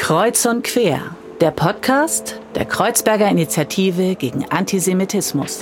Kreuz und Quer, der Podcast der Kreuzberger Initiative gegen Antisemitismus.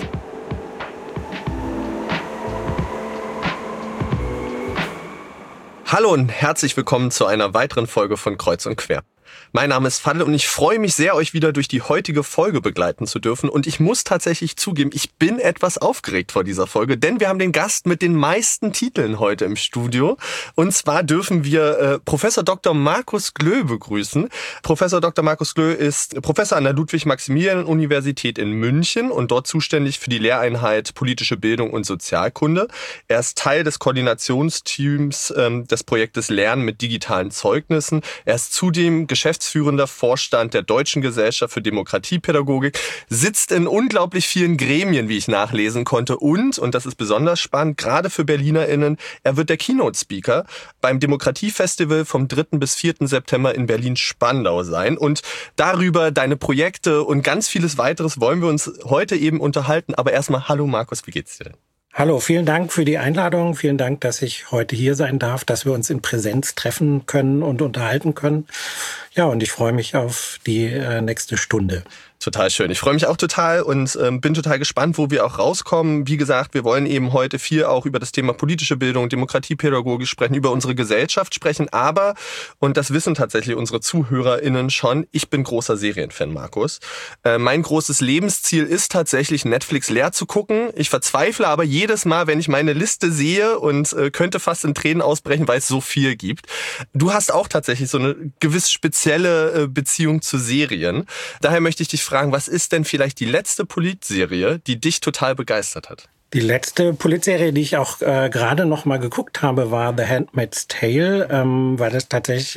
Hallo und herzlich willkommen zu einer weiteren Folge von Kreuz und Quer. Mein Name ist Fadl und ich freue mich sehr, euch wieder durch die heutige Folge begleiten zu dürfen. Und ich muss tatsächlich zugeben, ich bin etwas aufgeregt vor dieser Folge, denn wir haben den Gast mit den meisten Titeln heute im Studio. Und zwar dürfen wir Professor Dr. Markus Glö begrüßen. Professor Dr. Markus Glö ist Professor an der Ludwig-Maximilian-Universität in München und dort zuständig für die Lehreinheit Politische Bildung und Sozialkunde. Er ist Teil des Koordinationsteams des Projektes Lernen mit digitalen Zeugnissen. Er ist zudem geschäftsführender Vorstand der Deutschen Gesellschaft für Demokratiepädagogik, sitzt in unglaublich vielen Gremien, wie ich nachlesen konnte. Und das ist besonders spannend, gerade für BerlinerInnen, er wird der Keynote-Speaker beim Demokratiefestival vom 3. bis 4. September in Berlin-Spandau sein. Und darüber, deine Projekte und ganz vieles weiteres wollen wir uns heute eben unterhalten. Aber erstmal, hallo Markus, wie geht's dir denn? Hallo, vielen Dank für die Einladung. Vielen Dank, dass ich heute hier sein darf, dass wir uns in Präsenz treffen können und unterhalten können. Ja, und ich freue mich auf die nächste Stunde. Total schön. Ich freue mich auch total und bin total gespannt, wo wir auch rauskommen. Wie gesagt, wir wollen eben heute viel auch über das Thema politische Bildung, Demokratiepädagogik sprechen, über unsere Gesellschaft sprechen. Aber, und das wissen tatsächlich unsere ZuhörerInnen schon, ich bin großer Serienfan, Markus. Mein großes Lebensziel ist tatsächlich, Netflix leer zu gucken. Ich verzweifle aber jedes Mal, wenn ich meine Liste sehe und könnte fast in Tränen ausbrechen, weil es so viel gibt. Du hast auch tatsächlich so eine gewiss spezielle Beziehung zu Serien. Daher möchte ich dich fragen, was ist denn vielleicht die letzte Politserie, die dich total begeistert hat? Die letzte Politserie, die ich auch gerade noch mal geguckt habe, war The Handmaid's Tale, weil das tatsächlich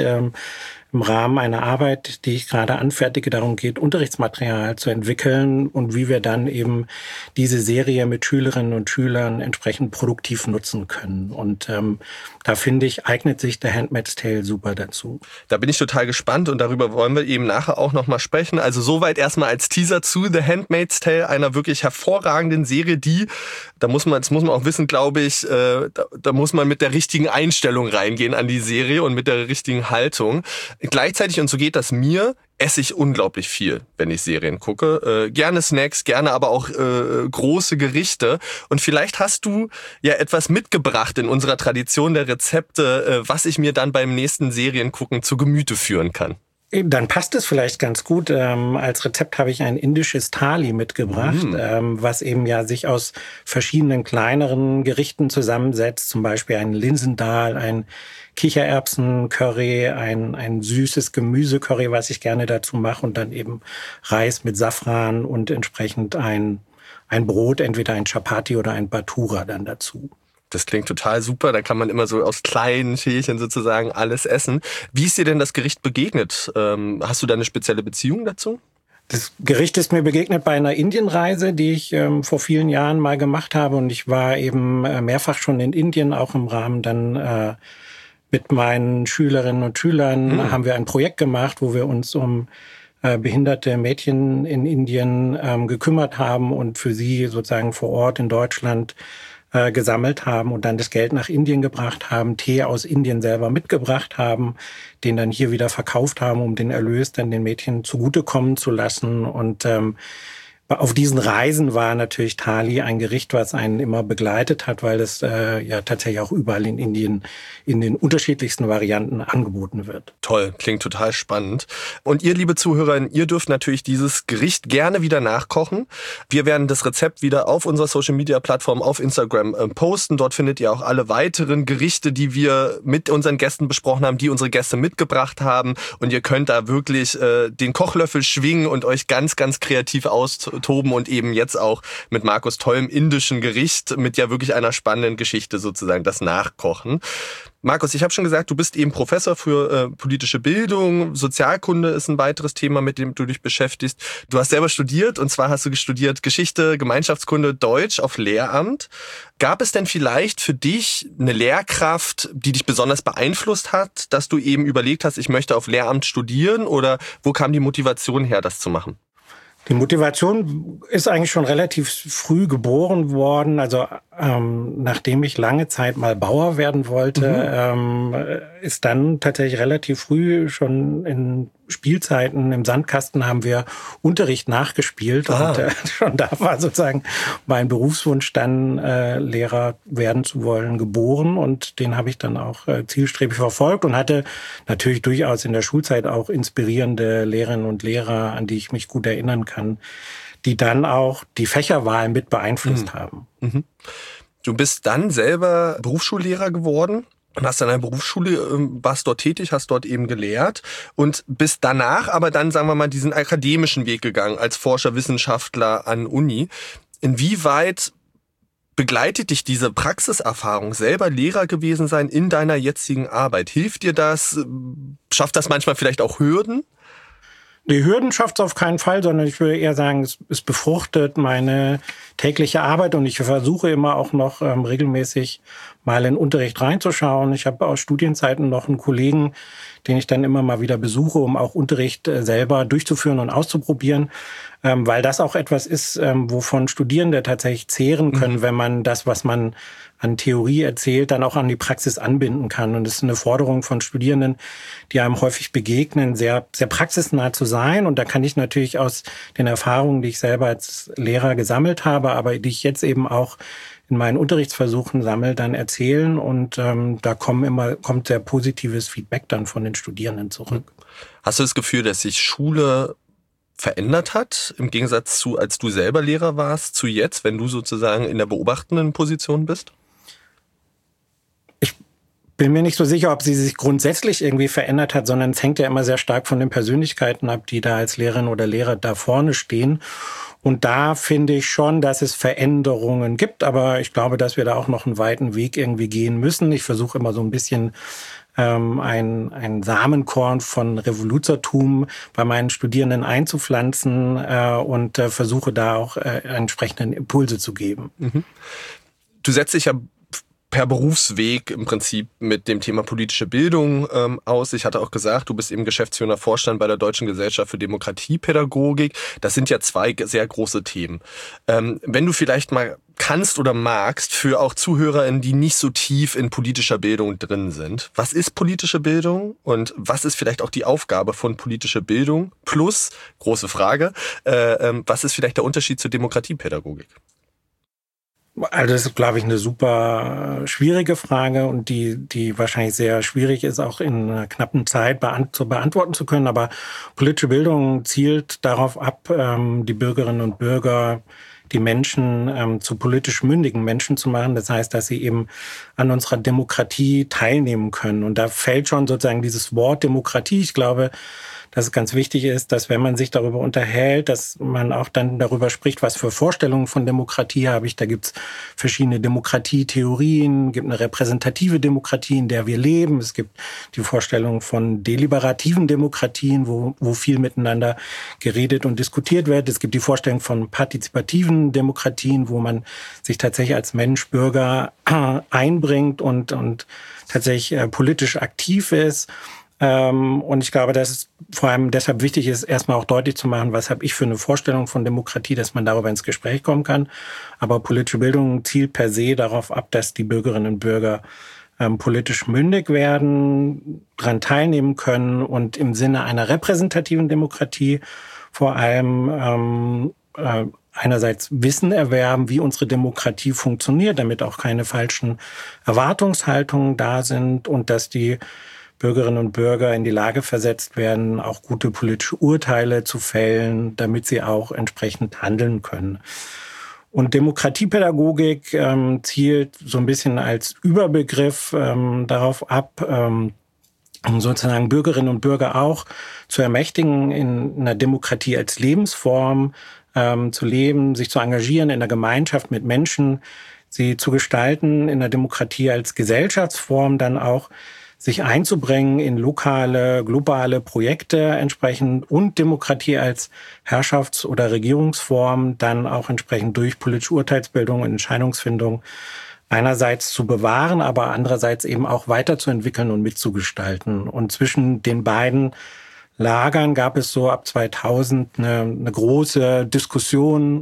im Rahmen einer Arbeit, die ich gerade anfertige, darum geht, Unterrichtsmaterial zu entwickeln und wie wir dann eben diese Serie mit Schülerinnen und Schülern entsprechend produktiv nutzen können. Und da finde ich, eignet sich The Handmaid's Tale super dazu. Da bin ich total gespannt und darüber wollen wir eben nachher auch noch mal sprechen. Also soweit erstmal als Teaser zu The Handmaid's Tale, einer wirklich hervorragenden Serie, die, das muss man auch wissen, glaube ich, da muss man mit der richtigen Einstellung reingehen an die Serie und mit der richtigen Haltung. Gleichzeitig, und so geht das mir, esse ich unglaublich viel, wenn ich Serien gucke. Gerne Snacks, gerne aber auch große Gerichte. Und vielleicht hast du ja etwas mitgebracht in unserer Tradition der Rezepte, was ich mir dann beim nächsten Seriengucken zu Gemüte führen kann. Dann passt es vielleicht ganz gut. Als Rezept habe ich ein indisches Thali mitgebracht, was eben ja sich aus verschiedenen kleineren Gerichten zusammensetzt. Zum Beispiel ein Linsendal, ein Kichererbsen-Curry, ein süßes Gemüse-Curry, was ich gerne dazu mache, und dann eben Reis mit Safran und entsprechend ein Brot, entweder ein Chapati oder ein Bhatura dann dazu. Das klingt total super. Da kann man immer so aus kleinen Schälchen sozusagen alles essen. Wie ist dir denn das Gericht begegnet? Hast du da eine spezielle Beziehung dazu? Das Gericht ist mir begegnet bei einer Indienreise, die ich vor vielen Jahren mal gemacht habe. Und ich war eben mehrfach schon in Indien, auch im Rahmen dann mit meinen Schülerinnen und Schülern haben wir ein Projekt gemacht, wo wir uns um behinderte Mädchen in Indien gekümmert haben und für sie sozusagen vor Ort in Deutschland gesammelt haben und dann das Geld nach Indien gebracht haben, Tee aus Indien selber mitgebracht haben, den dann hier wieder verkauft haben, um den Erlös dann den Mädchen zugutekommen zu lassen. Und auf diesen Reisen war natürlich Thali ein Gericht, was einen immer begleitet hat, weil es ja tatsächlich auch überall in Indien in den unterschiedlichsten Varianten angeboten wird. Toll, klingt total spannend. Und ihr, liebe Zuhörerinnen, ihr dürft natürlich dieses Gericht gerne wieder nachkochen. Wir werden das Rezept wieder auf unserer Social-Media-Plattform auf Instagram posten. Dort findet ihr auch alle weiteren Gerichte, die wir mit unseren Gästen besprochen haben, die unsere Gäste mitgebracht haben. Und ihr könnt da wirklich den Kochlöffel schwingen und euch ganz, ganz kreativ austoben und eben jetzt auch mit Markus tollem indischen Gericht mit ja wirklich einer spannenden Geschichte sozusagen das Nachkochen. Markus, ich habe schon gesagt, du bist eben Professor für politische Bildung, Sozialkunde ist ein weiteres Thema, mit dem du dich beschäftigst. Du hast selber studiert, und zwar hast du studiert Geschichte, Gemeinschaftskunde, Deutsch auf Lehramt. Gab es denn vielleicht für dich eine Lehrkraft, die dich besonders beeinflusst hat, dass du eben überlegt hast, ich möchte auf Lehramt studieren, oder wo kam die Motivation her, das zu machen? Die Motivation ist eigentlich schon relativ früh geboren worden. Also nachdem ich lange Zeit mal Bauer werden wollte, ist dann tatsächlich relativ früh schon in Spielzeiten im Sandkasten haben wir Unterricht nachgespielt. Und schon da war sozusagen mein Berufswunsch, dann Lehrer werden zu wollen, geboren. Und den habe ich dann auch zielstrebig verfolgt und hatte natürlich durchaus in der Schulzeit auch inspirierende Lehrerinnen und Lehrer, an die ich mich gut erinnern kann, die dann auch die Fächerwahl mit beeinflusst haben. Mhm. Du bist dann selber Berufsschullehrer geworden und hast an einer Berufsschule, warst dort tätig, hast dort eben gelehrt und bist danach aber dann, sagen wir mal, diesen akademischen Weg gegangen als Forscher, Wissenschaftler an Uni. Inwieweit begleitet dich diese Praxiserfahrung, selber Lehrer gewesen sein in deiner jetzigen Arbeit? Hilft dir das? Schafft das manchmal vielleicht auch Hürden? Die Hürden schafft es auf keinen Fall, sondern ich würde eher sagen, es befruchtet meine tägliche Arbeit und ich versuche immer auch noch regelmäßig mal in Unterricht reinzuschauen. Ich habe aus Studienzeiten noch einen Kollegen, den ich dann immer mal wieder besuche, um auch Unterricht selber durchzuführen und auszuprobieren, weil das auch etwas ist, wovon Studierende tatsächlich zehren können, wenn man das, was man an Theorie erzählt, dann auch an die Praxis anbinden kann. Und es ist eine Forderung von Studierenden, die einem häufig begegnen, sehr, sehr praxisnah zu sein. Und da kann ich natürlich aus den Erfahrungen, die ich selber als Lehrer gesammelt habe, aber die ich jetzt eben auch in meinen Unterrichtsversuchen sammle, dann erzählen. Und da kommt sehr positives Feedback dann von den Studierenden zurück. Hast du das Gefühl, dass sich Schule verändert hat, im Gegensatz zu, als du selber Lehrer warst, zu jetzt, wenn du sozusagen in der beobachtenden Position bist? Bin mir nicht so sicher, ob sie sich grundsätzlich irgendwie verändert hat, sondern es hängt ja immer sehr stark von den Persönlichkeiten ab, die da als Lehrerin oder Lehrer da vorne stehen. Und da finde ich schon, dass es Veränderungen gibt, aber ich glaube, dass wir da auch noch einen weiten Weg irgendwie gehen müssen. Ich versuche immer so ein bisschen ein Samenkorn von Revoluzertum bei meinen Studierenden einzupflanzen und versuche da auch entsprechenden Impulse zu geben. Mhm. Du setzt dich ja per Berufsweg im Prinzip mit dem Thema politische Bildung aus. Ich hatte auch gesagt, du bist eben geschäftsführender Vorstand bei der Deutschen Gesellschaft für Demokratiepädagogik. Das sind ja zwei sehr große Themen. Wenn du vielleicht mal kannst oder magst, für auch ZuhörerInnen, die nicht so tief in politischer Bildung drin sind. Was ist politische Bildung und was ist vielleicht auch die Aufgabe von politischer Bildung? Plus, große Frage, was ist vielleicht der Unterschied zur Demokratiepädagogik? Also das ist, glaube ich, eine super schwierige Frage und die wahrscheinlich sehr schwierig ist, auch in einer knappen Zeit beantworten zu können. Aber politische Bildung zielt darauf ab, die Bürgerinnen und Bürger, die Menschen zu politisch mündigen Menschen zu machen. Das heißt, dass sie eben an unserer Demokratie teilnehmen können. Und da fällt schon sozusagen dieses Wort Demokratie. Ich glaube, dass es ganz wichtig ist, dass wenn man sich darüber unterhält, dass man auch dann darüber spricht, was für Vorstellungen von Demokratie habe ich. Da gibt es verschiedene Demokratietheorien, gibt eine repräsentative Demokratie, in der wir leben. Es gibt die Vorstellung von deliberativen Demokratien, wo viel miteinander geredet und diskutiert wird. Es gibt die Vorstellung von partizipativen Demokratien, wo man sich tatsächlich als Mensch, Bürger einbringt und tatsächlich politisch aktiv ist. Und ich glaube, dass es vor allem deshalb wichtig ist, erstmal auch deutlich zu machen, was habe ich für eine Vorstellung von Demokratie, dass man darüber ins Gespräch kommen kann. Aber politische Bildung zielt per se darauf ab, dass die Bürgerinnen und Bürger politisch mündig werden, daran teilnehmen können und im Sinne einer repräsentativen Demokratie vor allem einerseits Wissen erwerben, wie unsere Demokratie funktioniert, damit auch keine falschen Erwartungshaltungen da sind und dass die Bürgerinnen und Bürger in die Lage versetzt werden, auch gute politische Urteile zu fällen, damit sie auch entsprechend handeln können. Und Demokratiepädagogik zielt so ein bisschen als Überbegriff darauf ab, um sozusagen Bürgerinnen und Bürger auch zu ermächtigen, in einer Demokratie als Lebensform zu leben, sich zu engagieren in der Gemeinschaft mit Menschen, sie zu gestalten in der Demokratie als Gesellschaftsform, dann auch sich einzubringen in lokale, globale Projekte entsprechend und Demokratie als Herrschafts- oder Regierungsform dann auch entsprechend durch politische Urteilsbildung und Entscheidungsfindung einerseits zu bewahren, aber andererseits eben auch weiterzuentwickeln und mitzugestalten. Und zwischen den beiden Lagern gab es so ab 2000 eine große Diskussion,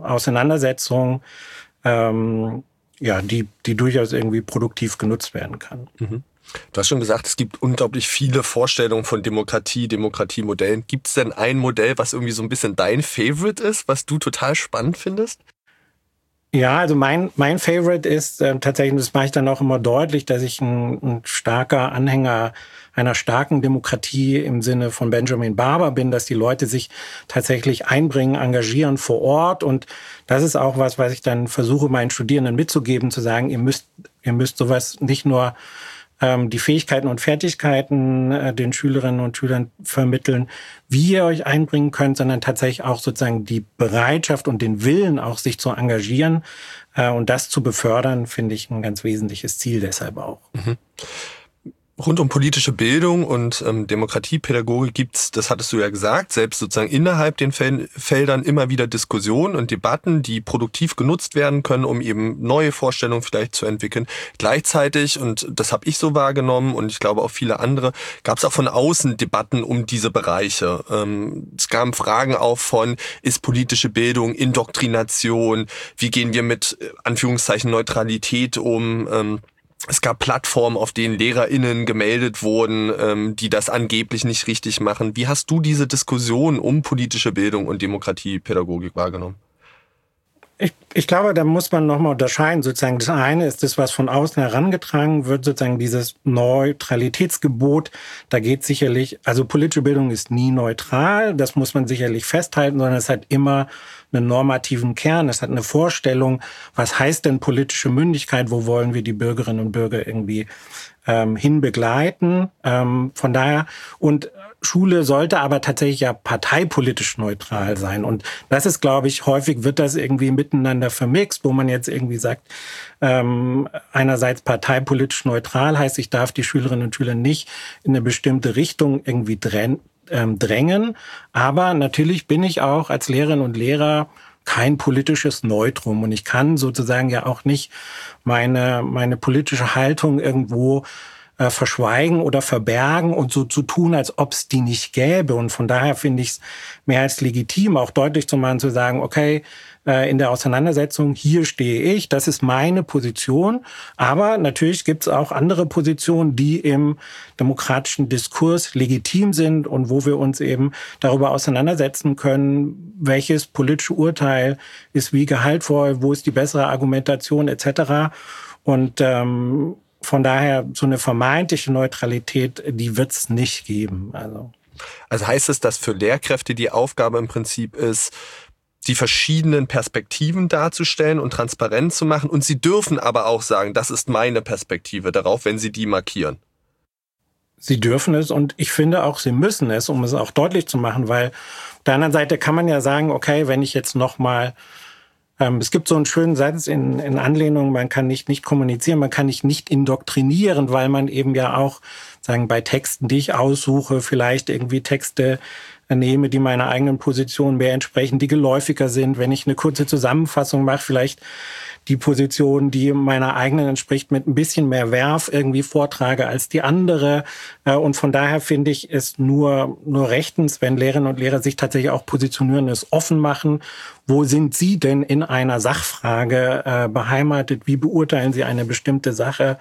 Auseinandersetzung, die durchaus irgendwie produktiv genutzt werden kann. Mhm. Du hast schon gesagt, es gibt unglaublich viele Vorstellungen von Demokratie, Demokratiemodellen. Gibt es denn ein Modell, was irgendwie so ein bisschen dein Favorite ist, was du total spannend findest? Ja, also mein Favorite ist tatsächlich, das mache ich dann auch immer deutlich, dass ich ein starker Anhänger einer starken Demokratie im Sinne von Benjamin Barber bin, dass die Leute sich tatsächlich einbringen, engagieren vor Ort. Und das ist auch was ich dann versuche, meinen Studierenden mitzugeben, zu sagen, ihr müsst sowas nicht nur die Fähigkeiten und Fertigkeiten den Schülerinnen und Schülern vermitteln, wie ihr euch einbringen könnt, sondern tatsächlich auch sozusagen die Bereitschaft und den Willen auch, sich zu engagieren und das zu befördern, finde ich ein ganz wesentliches Ziel deshalb auch. Mhm. Rund um politische Bildung und Demokratiepädagogik gibt's, das hattest du ja gesagt, selbst sozusagen innerhalb den Feldern immer wieder Diskussionen und Debatten, die produktiv genutzt werden können, um eben neue Vorstellungen vielleicht zu entwickeln. Gleichzeitig, und das habe ich so wahrgenommen und ich glaube auch viele andere, gab es auch von außen Debatten um diese Bereiche. Es kamen Fragen auf von, ist politische Bildung Indoktrination? Wie gehen wir mit Anführungszeichen Neutralität um? Es gab Plattformen, auf denen LehrerInnen gemeldet wurden, die das angeblich nicht richtig machen. Wie hast du diese Diskussion um politische Bildung und Demokratiepädagogik wahrgenommen? Ich glaube, da muss man nochmal unterscheiden. Sozusagen das eine ist das, was von außen herangetragen wird, sozusagen dieses Neutralitätsgebot. Da geht sicherlich, also politische Bildung ist nie neutral, das muss man sicherlich festhalten, sondern es hat immer einen normativen Kern, es hat eine Vorstellung, was heißt denn politische Mündigkeit, wo wollen wir die Bürgerinnen und Bürger irgendwie hin begleiten. Von daher, und Schule sollte aber tatsächlich ja parteipolitisch neutral sein. Und das ist, glaube ich, häufig wird das irgendwie miteinander vermixt, wo man jetzt irgendwie sagt, einerseits parteipolitisch neutral heißt, ich darf die Schülerinnen und Schüler nicht in eine bestimmte Richtung irgendwie drängen. Aber natürlich bin ich auch als Lehrerin und Lehrer kein politisches Neutrum. Und ich kann sozusagen ja auch nicht meine politische Haltung irgendwo verschweigen oder verbergen und so zu tun, als ob es die nicht gäbe. Und von daher finde ich es mehr als legitim, auch deutlich zu machen, zu sagen, okay, in der Auseinandersetzung, hier stehe ich, das ist meine Position. Aber natürlich gibt es auch andere Positionen, die im demokratischen Diskurs legitim sind und wo wir uns eben darüber auseinandersetzen können, welches politische Urteil ist wie gehaltvoll, wo ist die bessere Argumentation etc. Und von daher so eine vermeintliche Neutralität, die wird es nicht geben. Also heißt es, dass für Lehrkräfte die Aufgabe im Prinzip ist, die verschiedenen Perspektiven darzustellen und transparent zu machen. Und sie dürfen aber auch sagen, das ist meine Perspektive darauf, wenn sie die markieren. Sie dürfen es und ich finde auch, sie müssen es, um es auch deutlich zu machen, weil auf der anderen Seite kann man ja sagen, okay, wenn ich jetzt nochmal, es gibt so einen schönen Satz in Anlehnung, man kann nicht kommunizieren, man kann nicht indoktrinieren, weil man eben ja auch, sagen, bei Texten, die ich aussuche, vielleicht irgendwie Texte nehme, die meiner eigenen Position mehr entsprechen, die geläufiger sind. Wenn ich eine kurze Zusammenfassung mache, vielleicht die Position, die meiner eigenen entspricht, mit ein bisschen mehr Werf irgendwie vortrage als die andere. Und von daher finde ich es nur rechtens, wenn Lehrerinnen und Lehrer sich tatsächlich auch positionieren, es offen machen. Wo sind Sie denn in einer Sachfrage beheimatet? Wie beurteilen Sie eine bestimmte Sache?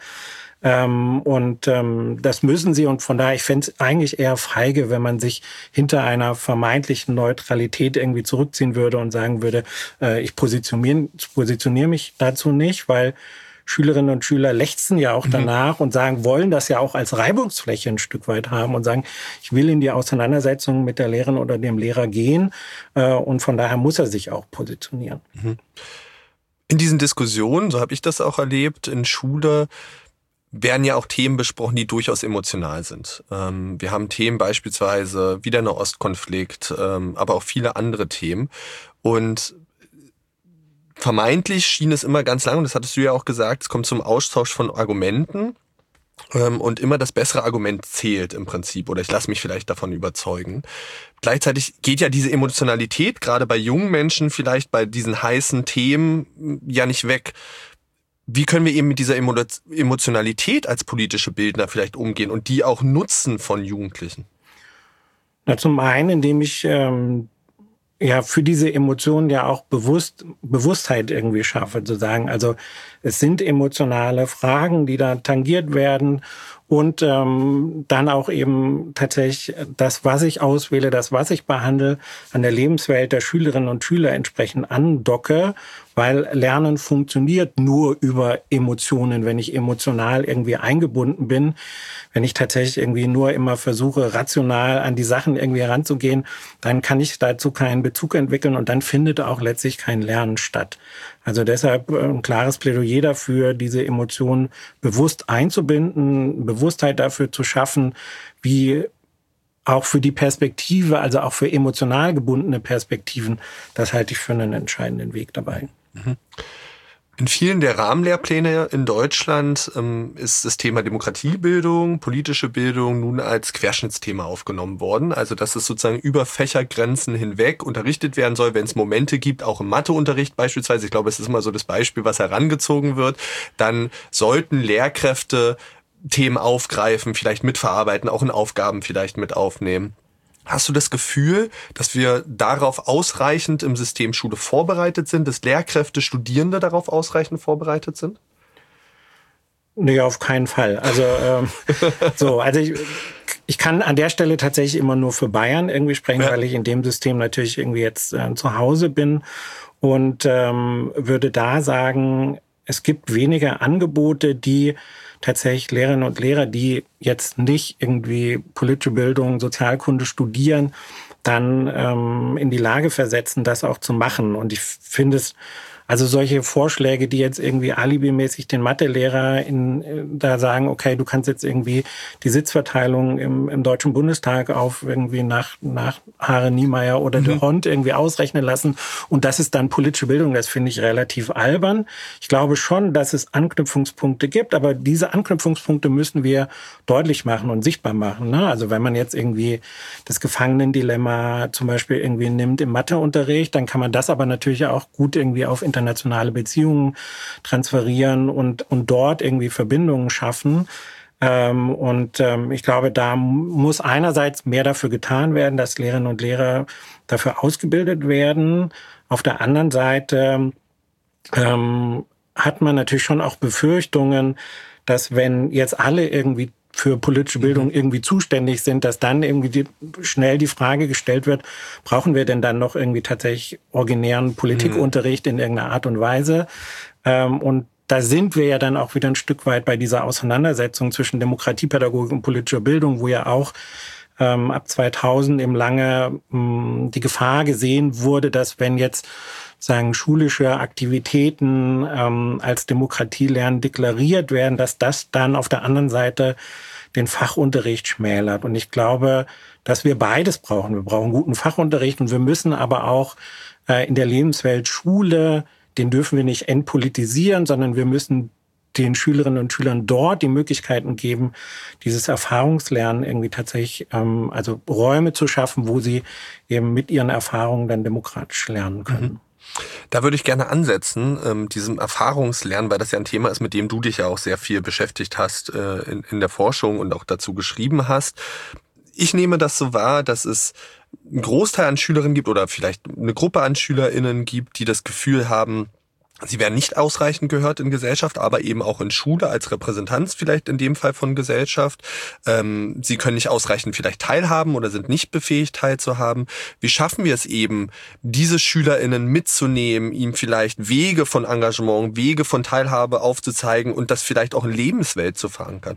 Das müssen sie und von daher, ich fände es eigentlich eher feige, wenn man sich hinter einer vermeintlichen Neutralität irgendwie zurückziehen würde und sagen würde, ich positioniere mich dazu nicht, weil Schülerinnen und Schüler lechzen ja auch danach und wollen das ja auch als Reibungsfläche ein Stück weit haben und sagen, ich will in die Auseinandersetzung mit der Lehrerin oder dem Lehrer gehen und von daher muss er sich auch positionieren. In diesen Diskussionen, so habe ich das auch erlebt, in Schule, werden ja auch Themen besprochen, die durchaus emotional sind. Wir haben Themen beispielsweise wie der Nahostkonflikt, aber auch viele andere Themen. Und vermeintlich schien es immer ganz lang, und das hattest du ja auch gesagt, es kommt zum Austausch von Argumenten und immer das bessere Argument zählt im Prinzip, oder ich lasse mich vielleicht davon überzeugen. Gleichzeitig geht ja diese Emotionalität gerade bei jungen Menschen vielleicht bei diesen heißen Themen ja nicht weg. Wie können wir eben mit dieser Emotionalität als politische Bildner vielleicht umgehen und die auch nutzen von Jugendlichen? Na, zum einen, indem ich für diese Emotionen ja auch Bewusstheit irgendwie schaffe, zu sagen. Also es sind emotionale Fragen, die da tangiert werden und dann auch eben tatsächlich das, was ich auswähle, das, was ich behandle, an der Lebenswelt der Schülerinnen und Schüler entsprechend andocke, weil Lernen funktioniert nur über Emotionen, wenn ich emotional irgendwie eingebunden bin. Wenn ich tatsächlich irgendwie nur immer versuche, rational an die Sachen irgendwie heranzugehen, dann kann ich dazu keinen Bezug entwickeln und dann findet auch letztlich kein Lernen statt. Also deshalb ein klares Plädoyer dafür, diese Emotionen bewusst einzubinden, Bewusstheit dafür zu schaffen, wie auch für die Perspektive, also auch für emotional gebundene Perspektiven, das halte ich für einen entscheidenden Weg dabei. In vielen der Rahmenlehrpläne in Deutschland ist das Thema Demokratiebildung, politische Bildung nun als Querschnittsthema aufgenommen worden. Also dass es sozusagen über Fächergrenzen hinweg unterrichtet werden soll, wenn es Momente gibt, auch im Matheunterricht beispielsweise. Ich glaube, es ist immer so das Beispiel, was herangezogen wird. Dann sollten Lehrkräfte Themen aufgreifen, vielleicht mitverarbeiten, auch in Aufgaben vielleicht mit aufnehmen. Hast du das Gefühl, dass wir darauf ausreichend im System Schule vorbereitet sind, dass Lehrkräfte, Studierende darauf ausreichend vorbereitet sind? Nee, auf keinen Fall. Also ich kann an der Stelle tatsächlich immer nur für Bayern irgendwie sprechen, ja, weil ich in dem System natürlich irgendwie jetzt zu Hause bin und würde da sagen, es gibt weniger Angebote, die tatsächlich Lehrerinnen und Lehrer, die jetzt nicht irgendwie politische Bildung, Sozialkunde studieren, dann in die Lage versetzen, das auch zu machen. Und ich finde es, also solche Vorschläge, die jetzt irgendwie alibimäßig den Mathelehrer da sagen, okay, du kannst jetzt irgendwie die Sitzverteilung im Deutschen Bundestag auf irgendwie nach Hare Niemeyer oder de Hond irgendwie ausrechnen lassen. Und das ist dann politische Bildung. Das finde ich relativ albern. Ich glaube schon, dass es Anknüpfungspunkte gibt, aber diese Anknüpfungspunkte müssen wir deutlich machen und sichtbar machen, ne? Also wenn man jetzt irgendwie das Gefangenendilemma zum Beispiel irgendwie nimmt im Matheunterricht, dann kann man das aber natürlich auch gut irgendwie auf internationale Beziehungen transferieren und dort irgendwie Verbindungen schaffen. Ich glaube, da muss einerseits mehr dafür getan werden, dass Lehrerinnen und Lehrer dafür ausgebildet werden. Auf der anderen Seite hat man natürlich schon auch Befürchtungen, dass wenn jetzt alle irgendwie für politische Bildung irgendwie zuständig sind, dass dann irgendwie schnell die Frage gestellt wird, brauchen wir denn dann noch irgendwie tatsächlich originären Politikunterricht in irgendeiner Art und Weise? Und da sind wir ja dann auch wieder ein Stück weit bei dieser Auseinandersetzung zwischen Demokratiepädagogik und politischer Bildung, wo ja auch ab 2000 eben lange die Gefahr gesehen wurde, dass wenn jetzt sagen schulische Aktivitäten als Demokratielernen deklariert werden, dass das dann auf der anderen Seite den Fachunterricht schmälert. Und ich glaube, dass wir beides brauchen. Wir brauchen guten Fachunterricht und wir müssen aber auch in der Lebenswelt Schule, den dürfen wir nicht entpolitisieren, sondern wir müssen den Schülerinnen und Schülern dort die Möglichkeiten geben, dieses Erfahrungslernen irgendwie tatsächlich, also Räume zu schaffen, wo sie eben mit ihren Erfahrungen dann demokratisch lernen können. Da würde ich gerne ansetzen, diesem Erfahrungslernen, weil das ja ein Thema ist, mit dem du dich ja auch sehr viel beschäftigt hast in der Forschung und auch dazu geschrieben hast. Ich nehme das so wahr, dass es einen Großteil an Schülerinnen gibt oder vielleicht eine Gruppe an SchülerInnen gibt, die das Gefühl haben, sie werden nicht ausreichend gehört in Gesellschaft, aber eben auch in Schule als Repräsentanz vielleicht in dem Fall von Gesellschaft. Sie können nicht ausreichend vielleicht teilhaben oder sind nicht befähigt teilzuhaben. Wie schaffen wir es eben, diese SchülerInnen mitzunehmen, ihnen vielleicht Wege von Engagement, Wege von Teilhabe aufzuzeigen und das vielleicht auch in Lebenswelt zu verankern?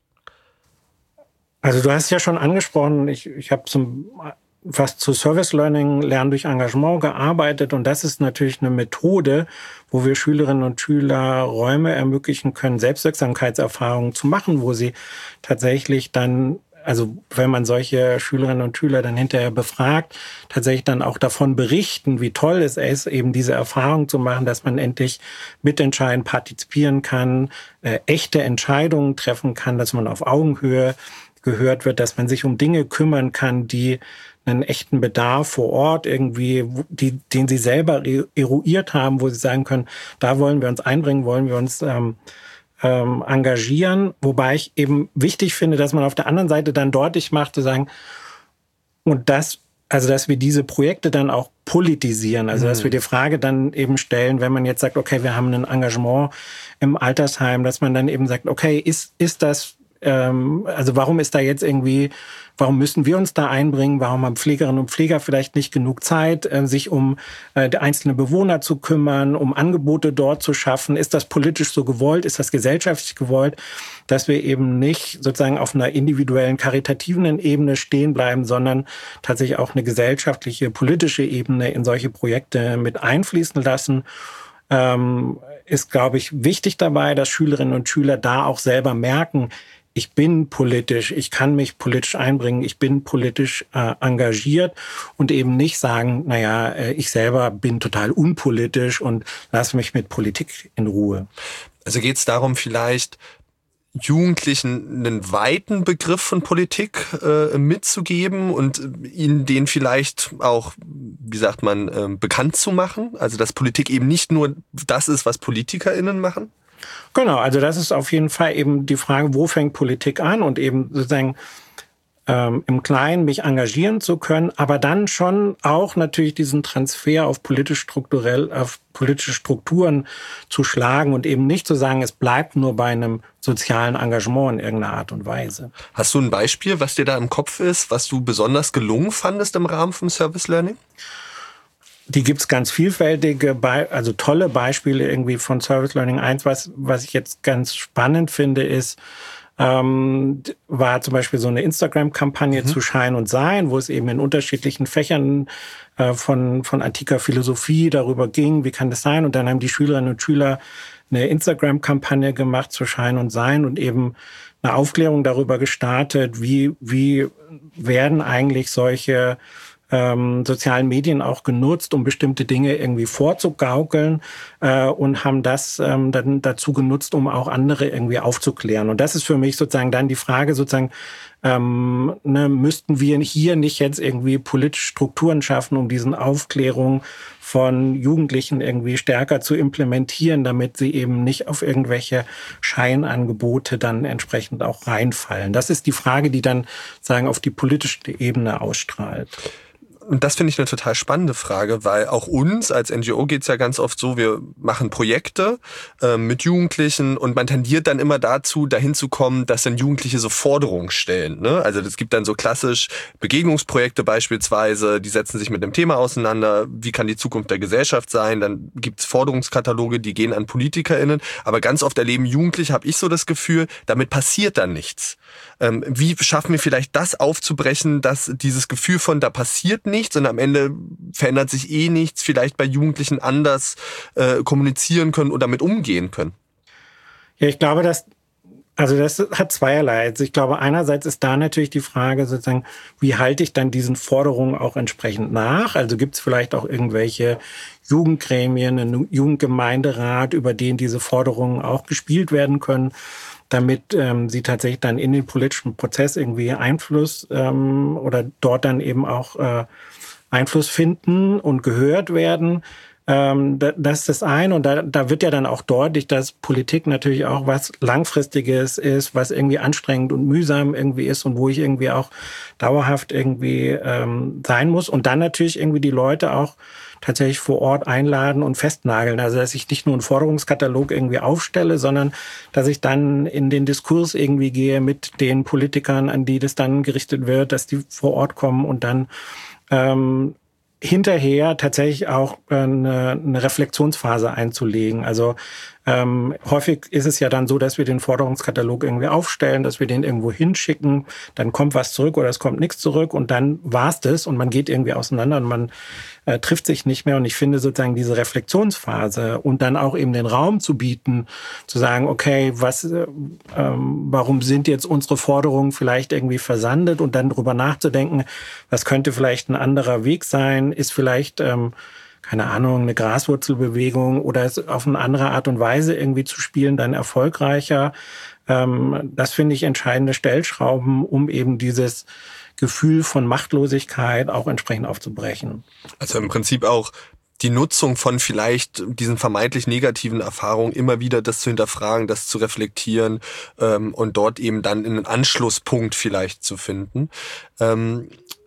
Also du hast ja schon angesprochen, ich habe was zu Service Learning, Lernen durch Engagement gearbeitet und das ist natürlich eine Methode, wo wir Schülerinnen und Schüler Räume ermöglichen können, Selbstwirksamkeitserfahrungen zu machen, wo sie tatsächlich dann, also wenn man solche Schülerinnen und Schüler dann hinterher befragt, tatsächlich dann auch davon berichten, wie toll es ist, eben diese Erfahrung zu machen, dass man endlich mitentscheiden, partizipieren kann, echte Entscheidungen treffen kann, dass man auf Augenhöhe gehört wird, dass man sich um Dinge kümmern kann, die einen echten Bedarf vor Ort irgendwie, den sie selber eruiert haben, wo sie sagen können, da wollen wir uns einbringen, wollen wir uns engagieren. Wobei ich eben wichtig finde, dass man auf der anderen Seite dann deutlich macht, zu sagen, und das, also dass wir diese Projekte dann auch politisieren, also dass wir die Frage dann eben stellen, wenn man jetzt sagt, okay, wir haben ein Engagement im Altersheim, dass man dann eben sagt, okay, ist das also warum ist da jetzt irgendwie, warum müssen wir uns da einbringen? Warum haben Pflegerinnen und Pfleger vielleicht nicht genug Zeit, sich um die einzelnen Bewohner zu kümmern, um Angebote dort zu schaffen? Ist das politisch so gewollt? Ist das gesellschaftlich gewollt, dass wir eben nicht sozusagen auf einer individuellen, karitativen Ebene stehen bleiben, sondern tatsächlich auch eine gesellschaftliche, politische Ebene in solche Projekte mit einfließen lassen? Ist, glaube ich, wichtig dabei, dass Schülerinnen und Schüler da auch selber merken, ich bin politisch, ich kann mich politisch einbringen, ich bin politisch engagiert und eben nicht sagen, naja, ich selber bin total unpolitisch und lass mich mit Politik in Ruhe. Also geht es darum, vielleicht Jugendlichen einen weiten Begriff von Politik mitzugeben und ihnen den vielleicht auch, wie sagt man, bekannt zu machen? Also dass Politik eben nicht nur das ist, was PolitikerInnen machen? Genau, also das ist auf jeden Fall eben die Frage, wo fängt Politik an und eben sozusagen im Kleinen mich engagieren zu können, aber dann schon auch natürlich diesen Transfer auf politische Strukturen zu schlagen und eben nicht zu sagen, es bleibt nur bei einem sozialen Engagement in irgendeiner Art und Weise. Hast du ein Beispiel, was dir da im Kopf ist, was du besonders gelungen fandest im Rahmen vom Service Learning? Die gibt's ganz vielfältige, also tolle Beispiele irgendwie von Service Learning. Eins, was ich jetzt ganz spannend finde, ist, war zum Beispiel so eine Instagram-Kampagne zu Schein und Sein, wo es eben in unterschiedlichen Fächern von antiker Philosophie darüber ging, wie kann das sein? Und dann haben die Schülerinnen und Schüler eine Instagram-Kampagne gemacht zu Schein und Sein und eben eine Aufklärung darüber gestartet, wie werden eigentlich solche sozialen Medien auch genutzt, um bestimmte Dinge irgendwie vorzugaukeln und haben das dann dazu genutzt, um auch andere irgendwie aufzuklären. Und das ist für mich sozusagen dann die Frage sozusagen, müssten wir hier nicht jetzt irgendwie politische Strukturen schaffen, um diesen Aufklärung von Jugendlichen irgendwie stärker zu implementieren, damit sie eben nicht auf irgendwelche Scheinangebote dann entsprechend auch reinfallen. Das ist die Frage, die dann sagen auf die politische Ebene ausstrahlt. Und das finde ich eine total spannende Frage, weil auch uns als NGO geht's ja ganz oft so, wir machen Projekte mit Jugendlichen und man tendiert dann immer dazu, dahin zu kommen, dass dann Jugendliche so Forderungen stellen. Ne? Also es gibt dann so klassisch Begegnungsprojekte beispielsweise, die setzen sich mit einem Thema auseinander, wie kann die Zukunft der Gesellschaft sein, dann gibt's Forderungskataloge, die gehen an PolitikerInnen, aber ganz oft erleben Jugendliche, habe ich so das Gefühl, damit passiert dann nichts. Wie schaffen wir vielleicht das aufzubrechen, dass dieses Gefühl von da passiert nichts und am Ende verändert sich eh nichts, vielleicht bei Jugendlichen anders kommunizieren können oder damit umgehen können? Ja, ich glaube, das hat zweierlei. Also ich glaube, einerseits ist da natürlich die Frage sozusagen, wie halte ich dann diesen Forderungen auch entsprechend nach? Also gibt es vielleicht auch irgendwelche Jugendgremien, einen Jugendgemeinderat, über den diese Forderungen auch gespielt werden können, damit sie tatsächlich dann in den politischen Prozess irgendwie Einfluss oder dort dann eben auch Einfluss finden und gehört werden. Das ist das eine. Und da wird ja dann auch deutlich, dass Politik natürlich auch was Langfristiges ist, was irgendwie anstrengend und mühsam irgendwie ist und wo ich irgendwie auch dauerhaft irgendwie sein muss. Und dann natürlich irgendwie die Leute auch tatsächlich vor Ort einladen und festnageln. Also dass ich nicht nur einen Forderungskatalog irgendwie aufstelle, sondern dass ich dann in den Diskurs irgendwie gehe mit den Politikern, an die das dann gerichtet wird, dass die vor Ort kommen und dann hinterher tatsächlich auch eine Reflexionsphase einzulegen. Also häufig ist es ja dann so, dass wir den Forderungskatalog irgendwie aufstellen, dass wir den irgendwo hinschicken, dann kommt was zurück oder es kommt nichts zurück und dann war's das und man geht irgendwie auseinander und man trifft sich nicht mehr. Und ich finde sozusagen diese Reflexionsphase und dann auch eben den Raum zu bieten, zu sagen, okay, warum sind jetzt unsere Forderungen vielleicht irgendwie versandet und dann drüber nachzudenken, was könnte vielleicht ein anderer Weg sein, ist vielleicht keine Ahnung, eine Graswurzelbewegung oder es auf eine andere Art und Weise irgendwie zu spielen, dann erfolgreicher. Das finde ich entscheidende Stellschrauben, um eben dieses Gefühl von Machtlosigkeit auch entsprechend aufzubrechen. Also im Prinzip auch die Nutzung von vielleicht diesen vermeintlich negativen Erfahrungen immer wieder das zu hinterfragen, das zu reflektieren und dort eben dann einen Anschlusspunkt vielleicht zu finden.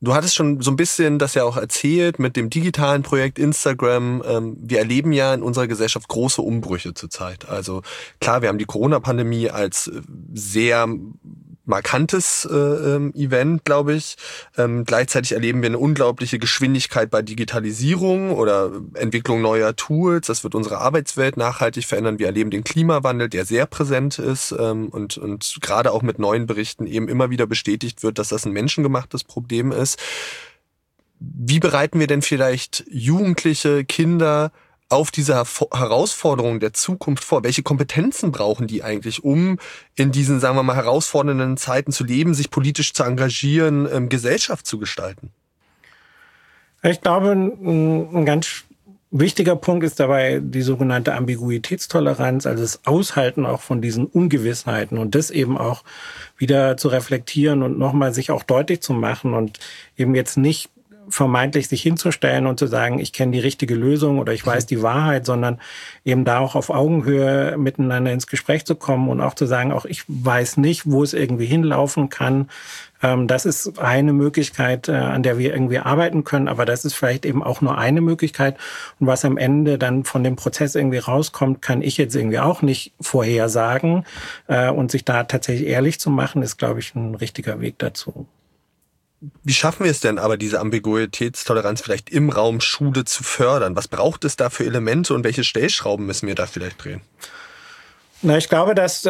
Du hattest schon so ein bisschen das ja auch erzählt mit dem digitalen Projekt Instagram. Wir erleben ja in unserer Gesellschaft große Umbrüche zurzeit. Also klar, wir haben die Corona-Pandemie als sehr markantes Event, glaube ich. Gleichzeitig erleben wir eine unglaubliche Geschwindigkeit bei Digitalisierung oder Entwicklung neuer Tools. Das wird unsere Arbeitswelt nachhaltig verändern. Wir erleben den Klimawandel, der sehr präsent ist und gerade auch mit neuen Berichten eben immer wieder bestätigt wird, dass das ein menschengemachtes Problem ist. Wie bereiten wir denn vielleicht Jugendliche, Kinder auf diese Herausforderungen der Zukunft vor? Welche Kompetenzen brauchen die eigentlich, um in diesen, sagen wir mal, herausfordernden Zeiten zu leben, sich politisch zu engagieren, Gesellschaft zu gestalten? Ich glaube, ein ganz wichtiger Punkt ist dabei die sogenannte Ambiguitätstoleranz, also das Aushalten auch von diesen Ungewissheiten und das eben auch wieder zu reflektieren und nochmal sich auch deutlich zu machen und eben jetzt nicht vermeintlich sich hinzustellen und zu sagen, ich kenne die richtige Lösung oder ich weiß die Wahrheit, sondern eben da auch auf Augenhöhe miteinander ins Gespräch zu kommen und auch zu sagen, auch ich weiß nicht, wo es irgendwie hinlaufen kann. Das ist eine Möglichkeit, an der wir irgendwie arbeiten können, aber das ist vielleicht eben auch nur eine Möglichkeit. Und was am Ende dann von dem Prozess irgendwie rauskommt, kann ich jetzt irgendwie auch nicht vorhersagen. Und sich da tatsächlich ehrlich zu machen, ist, glaube ich, ein richtiger Weg dazu. Wie schaffen wir es denn aber, diese Ambiguitätstoleranz vielleicht im Raum Schule zu fördern? Was braucht es da für Elemente und welche Stellschrauben müssen wir da vielleicht drehen? Na, ich glaube, dass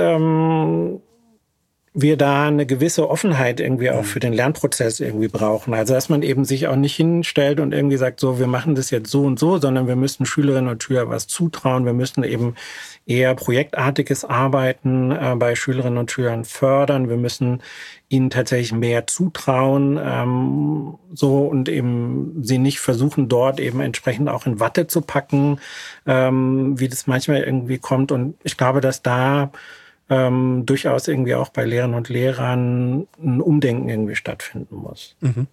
wir da eine gewisse Offenheit irgendwie auch für den Lernprozess irgendwie brauchen. Also, dass man eben sich auch nicht hinstellt und irgendwie sagt, so, wir machen das jetzt so und so, sondern wir müssen Schülerinnen und Schülern was zutrauen. Wir müssen eben eher projektartiges Arbeiten bei Schülerinnen und Schülern fördern. Wir müssen ihnen tatsächlich mehr zutrauen, so und eben sie nicht versuchen, dort eben entsprechend auch in Watte zu packen, wie das manchmal irgendwie kommt. Und ich glaube, dass da durchaus irgendwie auch bei Lehrerinnen und Lehrern ein Umdenken irgendwie stattfinden muss. Mhm.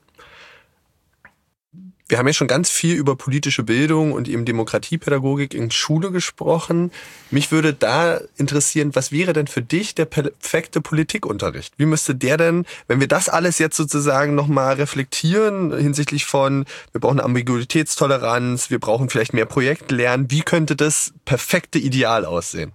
Wir haben ja schon ganz viel über politische Bildung und eben Demokratiepädagogik in Schule gesprochen. Mich würde da interessieren, was wäre denn für dich der perfekte Politikunterricht? Wie müsste der denn, wenn wir das alles jetzt sozusagen nochmal reflektieren hinsichtlich von, wir brauchen eine Ambiguitätstoleranz, wir brauchen vielleicht mehr Projektlernen, wie könnte das perfekte Ideal aussehen?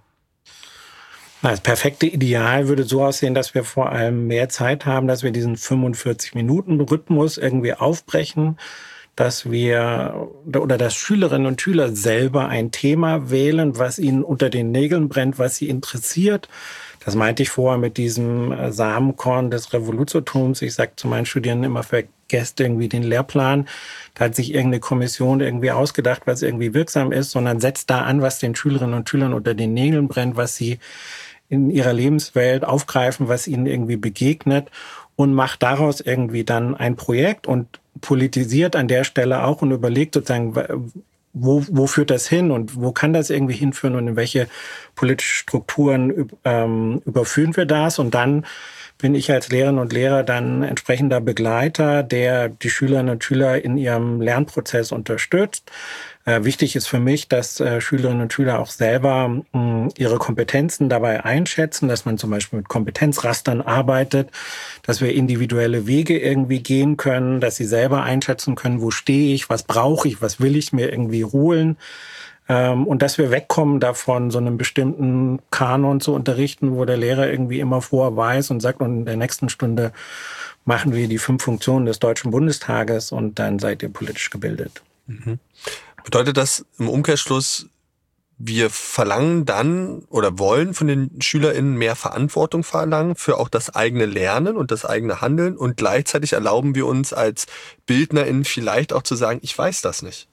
Das perfekte Ideal würde so aussehen, dass wir vor allem mehr Zeit haben, dass wir diesen 45-Minuten-Rhythmus irgendwie aufbrechen, dass wir oder dass Schülerinnen und Schüler selber ein Thema wählen, was ihnen unter den Nägeln brennt, was sie interessiert. Das meinte ich vorher mit diesem Samenkorn des Revoluzertums. Ich sage zu meinen Studierenden immer, vergesst irgendwie den Lehrplan. Da hat sich irgendeine Kommission irgendwie ausgedacht, was irgendwie wirksam ist, sondern setzt da an, was den Schülerinnen und Schülern unter den Nägeln brennt, was sie in ihrer Lebenswelt aufgreifen, was ihnen irgendwie begegnet und macht daraus irgendwie dann ein Projekt und politisiert an der Stelle auch und überlegt sozusagen, wo führt das hin und wo kann das irgendwie hinführen und in welche politische Strukturen überführen wir das. Und dann bin ich als Lehrerin und Lehrer dann entsprechender Begleiter, der die Schülerinnen und Schüler in ihrem Lernprozess unterstützt. Wichtig ist für mich, dass Schülerinnen und Schüler auch selber ihre Kompetenzen dabei einschätzen, dass man zum Beispiel mit Kompetenzrastern arbeitet, dass wir individuelle Wege irgendwie gehen können, dass sie selber einschätzen können, wo stehe ich, was brauche ich, was will ich mir irgendwie holen. Und dass wir wegkommen davon, so einen bestimmten Kanon zu unterrichten, wo der Lehrer irgendwie immer vorher weiß und sagt, und in der nächsten Stunde machen wir die 5 Funktionen des Deutschen Bundestages und dann seid ihr politisch gebildet. Mhm. Bedeutet das im Umkehrschluss, wir verlangen dann oder wollen von den SchülerInnen mehr Verantwortung verlangen für auch das eigene Lernen und das eigene Handeln und gleichzeitig erlauben wir uns als BildnerInnen vielleicht auch zu sagen, ich weiß das nicht?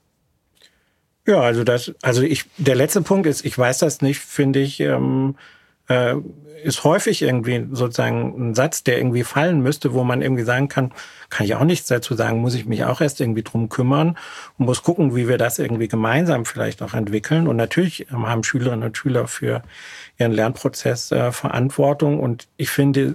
Ja, der letzte Punkt ist, ich weiß das nicht, finde ich, ist häufig irgendwie sozusagen ein Satz, der irgendwie fallen müsste, wo man irgendwie sagen kann ich auch nichts dazu sagen, muss ich mich auch erst irgendwie drum kümmern und muss gucken, wie wir das irgendwie gemeinsam vielleicht auch entwickeln. Und natürlich haben Schülerinnen und Schüler für ihren Lernprozess Verantwortung. Und ich finde,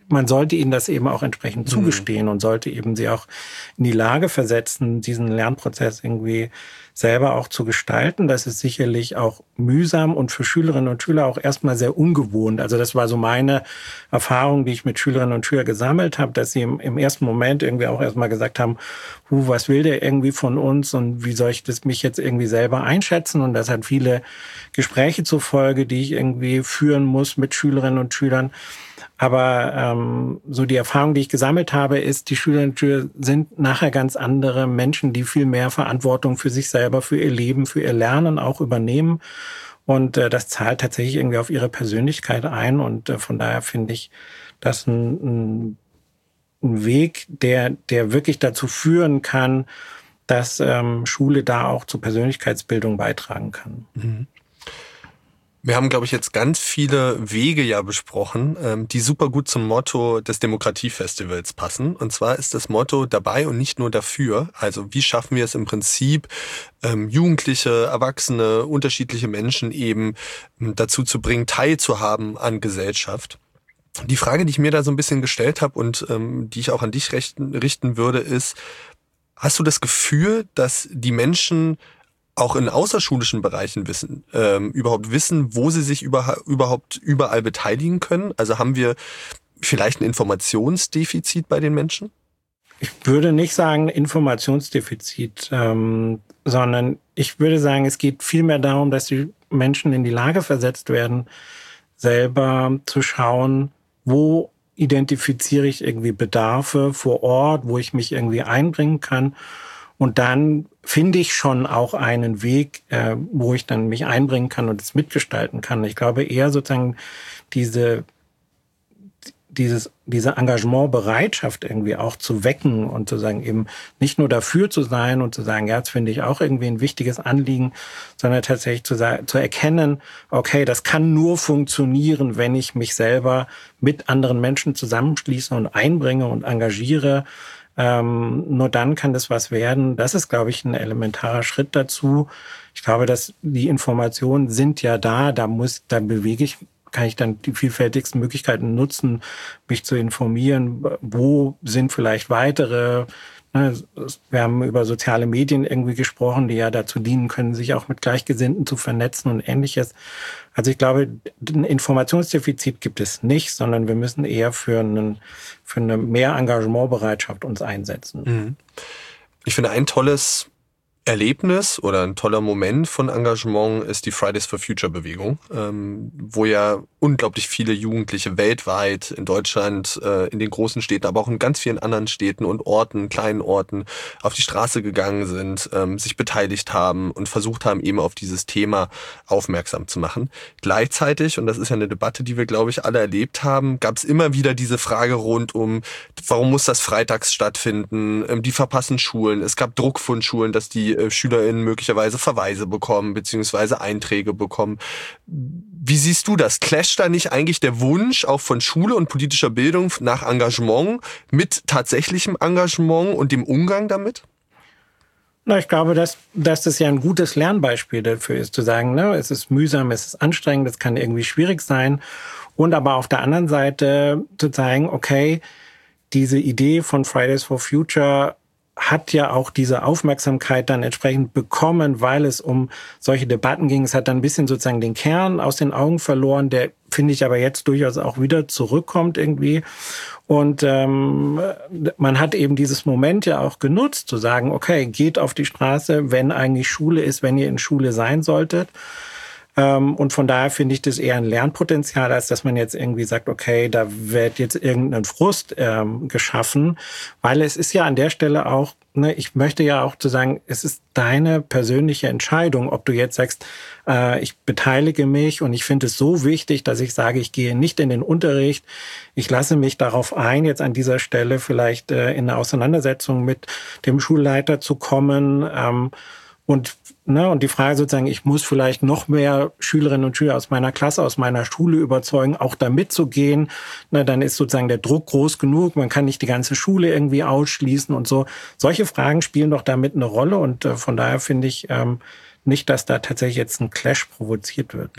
man sollte ihnen das eben auch entsprechend zugestehen und sollte eben sie auch in die Lage versetzen, diesen Lernprozess irgendwie selber auch zu gestalten. Das ist sicherlich auch mühsam und für Schülerinnen und Schüler auch erstmal sehr ungewohnt. Also das war so meine Erfahrung, die ich mit Schülerinnen und Schülern gesammelt habe, dass sie im ersten Moment irgendwie auch erstmal gesagt haben, was will der irgendwie von uns und wie soll ich das mich jetzt irgendwie selber einschätzen? Und das hat viele Gespräche zur Folge, die ich irgendwie führen muss mit Schülerinnen und Schülern. Aber so die Erfahrung, die ich gesammelt habe, ist, die Schülerinnen und Schüler sind nachher ganz andere Menschen, die viel mehr Verantwortung für sich selber, für ihr Leben, für ihr Lernen auch übernehmen. Und das zahlt tatsächlich irgendwie auf ihre Persönlichkeit ein. Und von daher finde ich das ein Weg, der wirklich dazu führen kann, dass Schule da auch zur Persönlichkeitsbildung beitragen kann. Mhm. Wir haben, glaube ich, jetzt ganz viele Wege ja besprochen, die super gut zum Motto des Demokratiefestivals passen. Und zwar ist das Motto dabei und nicht nur dafür. Also wie schaffen wir es im Prinzip, Jugendliche, Erwachsene, unterschiedliche Menschen eben dazu zu bringen, teilzuhaben an Gesellschaft. Die Frage, die ich mir da so ein bisschen gestellt habe und die ich auch an dich richten würde, ist, hast du das Gefühl, dass die Menschen auch in außerschulischen Bereichen überhaupt wissen, wo sie sich überhaupt überall beteiligen können? Also haben wir vielleicht ein Informationsdefizit bei den Menschen? Ich würde nicht sagen Informationsdefizit, sondern ich würde sagen, es geht vielmehr darum, dass die Menschen in die Lage versetzt werden, selber zu schauen, wo identifiziere ich irgendwie Bedarfe vor Ort, wo ich mich irgendwie einbringen kann. Und dann finde ich schon auch einen Weg, wo ich dann mich einbringen kann und es mitgestalten kann. Ich glaube eher sozusagen diese Engagementbereitschaft irgendwie auch zu wecken und zu sagen, eben nicht nur dafür zu sein und zu sagen, ja, das finde ich auch irgendwie ein wichtiges Anliegen, sondern tatsächlich zu erkennen, okay, das kann nur funktionieren, wenn ich mich selber mit anderen Menschen zusammenschließe und einbringe und engagiere. Nur dann kann das was werden. Das ist, glaube ich, ein elementarer Schritt dazu. Ich glaube, dass die Informationen sind ja da. Kann ich dann die vielfältigsten Möglichkeiten nutzen, mich zu informieren. Wo sind vielleicht weitere? Wir haben über soziale Medien irgendwie gesprochen, die ja dazu dienen können, sich auch mit Gleichgesinnten zu vernetzen und Ähnliches. Also ich glaube, ein Informationsdefizit gibt es nicht, sondern wir müssen eher für eine mehr Engagementbereitschaft uns einsetzen. Ich finde, ein tolles Erlebnis oder ein toller Moment von Engagement ist die Fridays for Future Bewegung, wo ja unglaublich viele Jugendliche weltweit, in Deutschland, in den großen Städten, aber auch in ganz vielen anderen Städten und Orten, kleinen Orten, auf die Straße gegangen sind, sich beteiligt haben und versucht haben, eben auf dieses Thema aufmerksam zu machen. Gleichzeitig, und das ist ja eine Debatte, die wir, glaube ich, alle erlebt haben, gab es immer wieder diese Frage rund um, warum muss das freitags stattfinden? Die verpassen Schulen. Es gab Druck von Schulen, dass die SchülerInnen möglicherweise Verweise bekommen, beziehungsweise Einträge bekommen. Wie siehst du das? Clasht da nicht eigentlich der Wunsch auch von Schule und politischer Bildung nach Engagement mit tatsächlichem Engagement und dem Umgang damit? Na, ich glaube, dass das ja ein gutes Lernbeispiel dafür ist, zu sagen, ne, es ist mühsam, es ist anstrengend, es kann irgendwie schwierig sein. Und aber auf der anderen Seite zu zeigen, okay, diese Idee von Fridays for Future hat ja auch diese Aufmerksamkeit dann entsprechend bekommen, weil es um solche Debatten ging. Es hat dann ein bisschen sozusagen den Kern aus den Augen verloren, der, finde ich, aber jetzt durchaus auch wieder zurückkommt irgendwie. Und man hat eben dieses Moment ja auch genutzt, zu sagen, okay, geht auf die Straße, wenn eigentlich Schule ist, wenn ihr in Schule sein solltet. Und von daher finde ich das eher ein Lernpotenzial, als dass man jetzt irgendwie sagt, okay, da wird jetzt irgendein Frust geschaffen, weil es ist ja an der Stelle auch, ne, ich möchte ja auch zu sagen, es ist deine persönliche Entscheidung, ob du jetzt sagst, ich beteilige mich und ich finde es so wichtig, dass ich sage, ich gehe nicht in den Unterricht, ich lasse mich darauf ein, jetzt an dieser Stelle vielleicht in eine Auseinandersetzung mit dem Schulleiter zu kommen, und die Frage sozusagen, ich muss vielleicht noch mehr Schülerinnen und Schüler aus meiner Klasse, aus meiner Schule überzeugen, auch da mitzugehen. Dann ist sozusagen der Druck groß genug. Man kann nicht die ganze Schule irgendwie ausschließen und so. Solche Fragen spielen doch damit eine Rolle. Und von daher finde ich nicht, dass da tatsächlich jetzt ein Clash provoziert wird.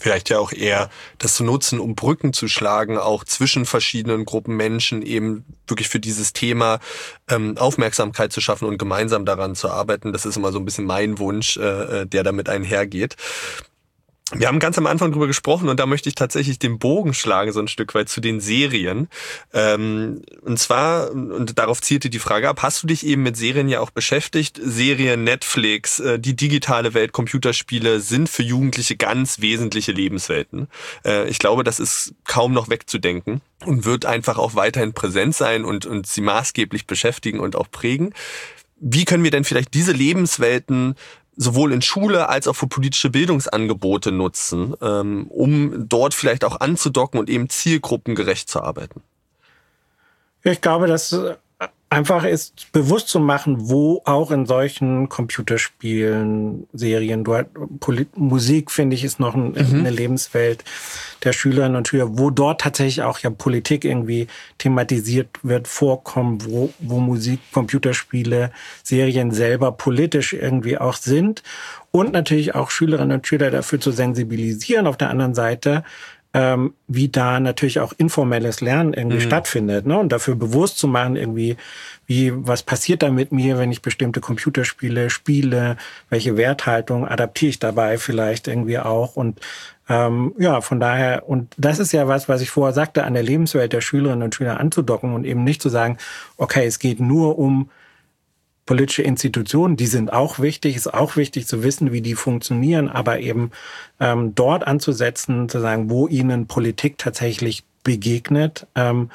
Vielleicht ja auch eher das zu nutzen, um Brücken zu schlagen, auch zwischen verschiedenen Gruppen Menschen, eben wirklich für dieses Thema Aufmerksamkeit zu schaffen und gemeinsam daran zu arbeiten. Das ist immer so ein bisschen mein Wunsch, der damit einhergeht. Wir haben ganz am Anfang drüber gesprochen und da möchte ich tatsächlich den Bogen schlagen, so ein Stück weit zu den Serien. Und zwar, und darauf zielte die Frage ab, hast du dich eben mit Serien ja auch beschäftigt? Serien, Netflix, die digitale Welt, Computerspiele sind für Jugendliche ganz wesentliche Lebenswelten. Ich glaube, das ist kaum noch wegzudenken und wird einfach auch weiterhin präsent sein und sie maßgeblich beschäftigen und auch prägen. Wie können wir denn vielleicht diese Lebenswelten sowohl in Schule als auch für politische Bildungsangebote nutzen, um dort vielleicht auch anzudocken und eben zielgruppengerecht zu arbeiten? Ich glaube, dass einfach ist, bewusst zu machen, wo auch in solchen Computerspielen, Serien, Musik, finde ich, ist noch eine Lebenswelt der Schülerinnen und Schüler, wo dort tatsächlich auch ja Politik irgendwie thematisiert wird, vorkommen, wo Musik, Computerspiele, Serien selber politisch irgendwie auch sind. Und natürlich auch Schülerinnen und Schüler dafür zu sensibilisieren auf der anderen Seite, wie da natürlich auch informelles Lernen irgendwie stattfindet, ne? Und dafür bewusst zu machen irgendwie, was passiert da mit mir, wenn ich bestimmte Computerspiele spiele, welche Werthaltung adaptiere ich dabei vielleicht irgendwie auch und von daher, und das ist ja was ich vorher sagte, an der Lebenswelt der Schülerinnen und Schüler anzudocken und eben nicht zu sagen, okay, es geht nur um politische Institutionen, die sind auch wichtig, ist auch wichtig zu wissen, wie die funktionieren, aber eben dort anzusetzen, zu sagen, wo ihnen Politik tatsächlich begegnet,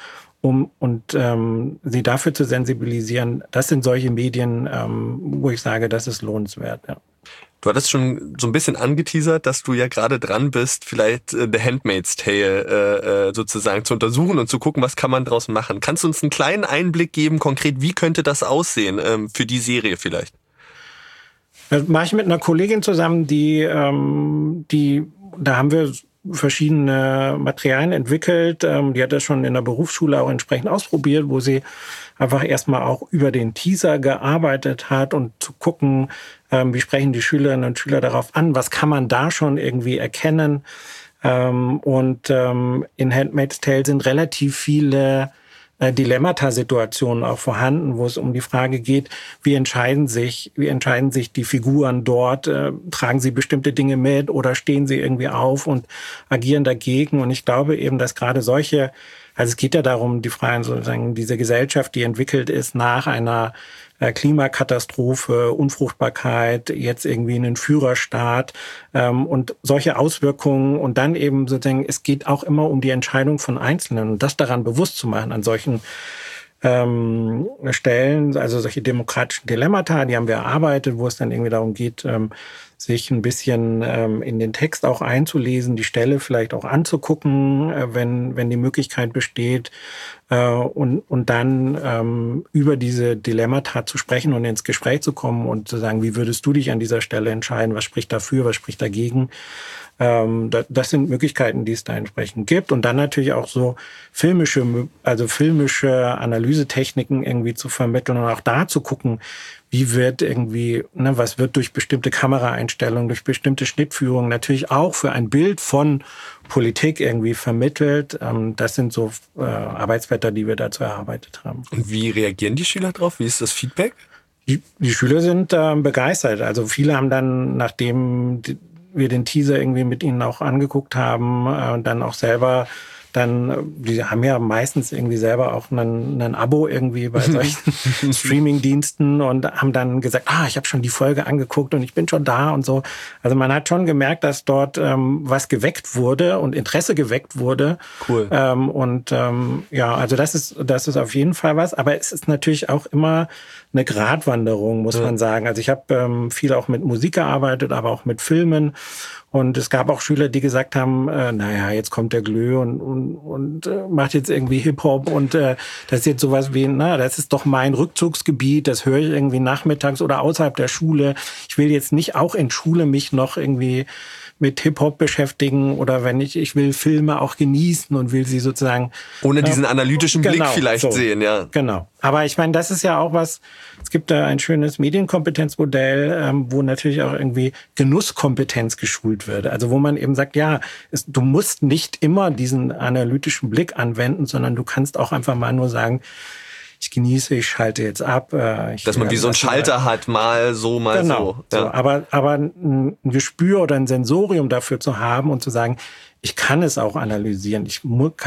sie dafür zu sensibilisieren, das sind solche Medien, wo ich sage, das ist lohnenswert. Ja. Du hattest schon so ein bisschen angeteasert, dass du ja gerade dran bist, vielleicht The Handmaid's Tale sozusagen zu untersuchen und zu gucken, was kann man draus machen. Kannst du uns einen kleinen Einblick geben, konkret, wie könnte das aussehen für die Serie vielleicht? Das mache ich mit einer Kollegin zusammen, da haben wir verschiedene Materialien entwickelt. Die hat das schon in der Berufsschule auch entsprechend ausprobiert, wo sie einfach erstmal auch über den Teaser gearbeitet hat und zu gucken, wie sprechen die Schülerinnen und Schüler darauf an, was kann man da schon irgendwie erkennen. In Handmaid's Tale sind relativ viele Dilemmata-Situationen auch vorhanden, wo es um die Frage geht, wie entscheiden sich die Figuren dort, tragen sie bestimmte Dinge mit oder stehen sie irgendwie auf und agieren dagegen. Und ich glaube eben, dass gerade solche, also es geht ja darum, die Fragen sozusagen, diese Gesellschaft, die entwickelt ist nach einer Klimakatastrophe, Unfruchtbarkeit, jetzt irgendwie einen Führerstaat und solche Auswirkungen und dann eben sozusagen, es geht auch immer um die Entscheidung von Einzelnen und das daran bewusst zu machen an solchen Stellen, also solche demokratischen Dilemmata, die haben wir erarbeitet, wo es dann irgendwie darum geht, sich ein bisschen in den Text auch einzulesen, die Stelle vielleicht auch anzugucken, wenn die Möglichkeit besteht, und dann über diese Dilemmata zu sprechen und ins Gespräch zu kommen und zu sagen, wie würdest du dich an dieser Stelle entscheiden, was spricht dafür, was spricht dagegen. Das sind Möglichkeiten, die es da entsprechend gibt. Und dann natürlich auch so filmische Analysetechniken irgendwie zu vermitteln und auch da zu gucken, wie wird irgendwie, was wird durch bestimmte Kameraeinstellungen, durch bestimmte Schnittführungen natürlich auch für ein Bild von Politik irgendwie vermittelt. Das sind so Arbeitsblätter, die wir dazu erarbeitet haben. Und wie reagieren die Schüler drauf? Wie ist das Feedback? Die Schüler sind begeistert. Also viele haben dann, nachdem wir den Teaser irgendwie mit ihnen auch angeguckt haben, dann auch selber die haben ja meistens irgendwie selber auch ein Abo irgendwie bei solchen Streaming-Diensten und haben dann gesagt, ich habe schon die Folge angeguckt und ich bin schon da und so. Also man hat schon gemerkt, dass dort was geweckt wurde und Interesse geweckt wurde. Cool. Also das ist auf jeden Fall was. Aber es ist natürlich auch immer eine Gratwanderung, muss man sagen. Also ich habe viel auch mit Musik gearbeitet, aber auch mit Filmen. Und es gab auch Schüler, die gesagt haben, jetzt kommt der Glö und macht jetzt irgendwie Hip-Hop und das ist jetzt sowas wie, das ist doch mein Rückzugsgebiet, das höre ich irgendwie nachmittags oder außerhalb der Schule. Ich will jetzt nicht auch in Schule mich noch irgendwie mit Hip-Hop beschäftigen oder wenn ich will Filme auch genießen und will sie sozusagen... Ohne diesen analytischen Blick vielleicht sehen, ja. Genau. Aber ich meine, das ist ja auch was, es gibt da ein schönes Medienkompetenzmodell, wo natürlich auch irgendwie Genusskompetenz geschult wird. Also wo man eben sagt, ja, du musst nicht immer diesen analytischen Blick anwenden, sondern du kannst auch einfach mal nur sagen, ich genieße, ich schalte jetzt ab. Dass man wie so einen Schalter hat, mal so, mal genau, so. Ja. So. Aber ein Gespür oder ein Sensorium dafür zu haben und zu sagen, ich kann es auch analysieren. Ich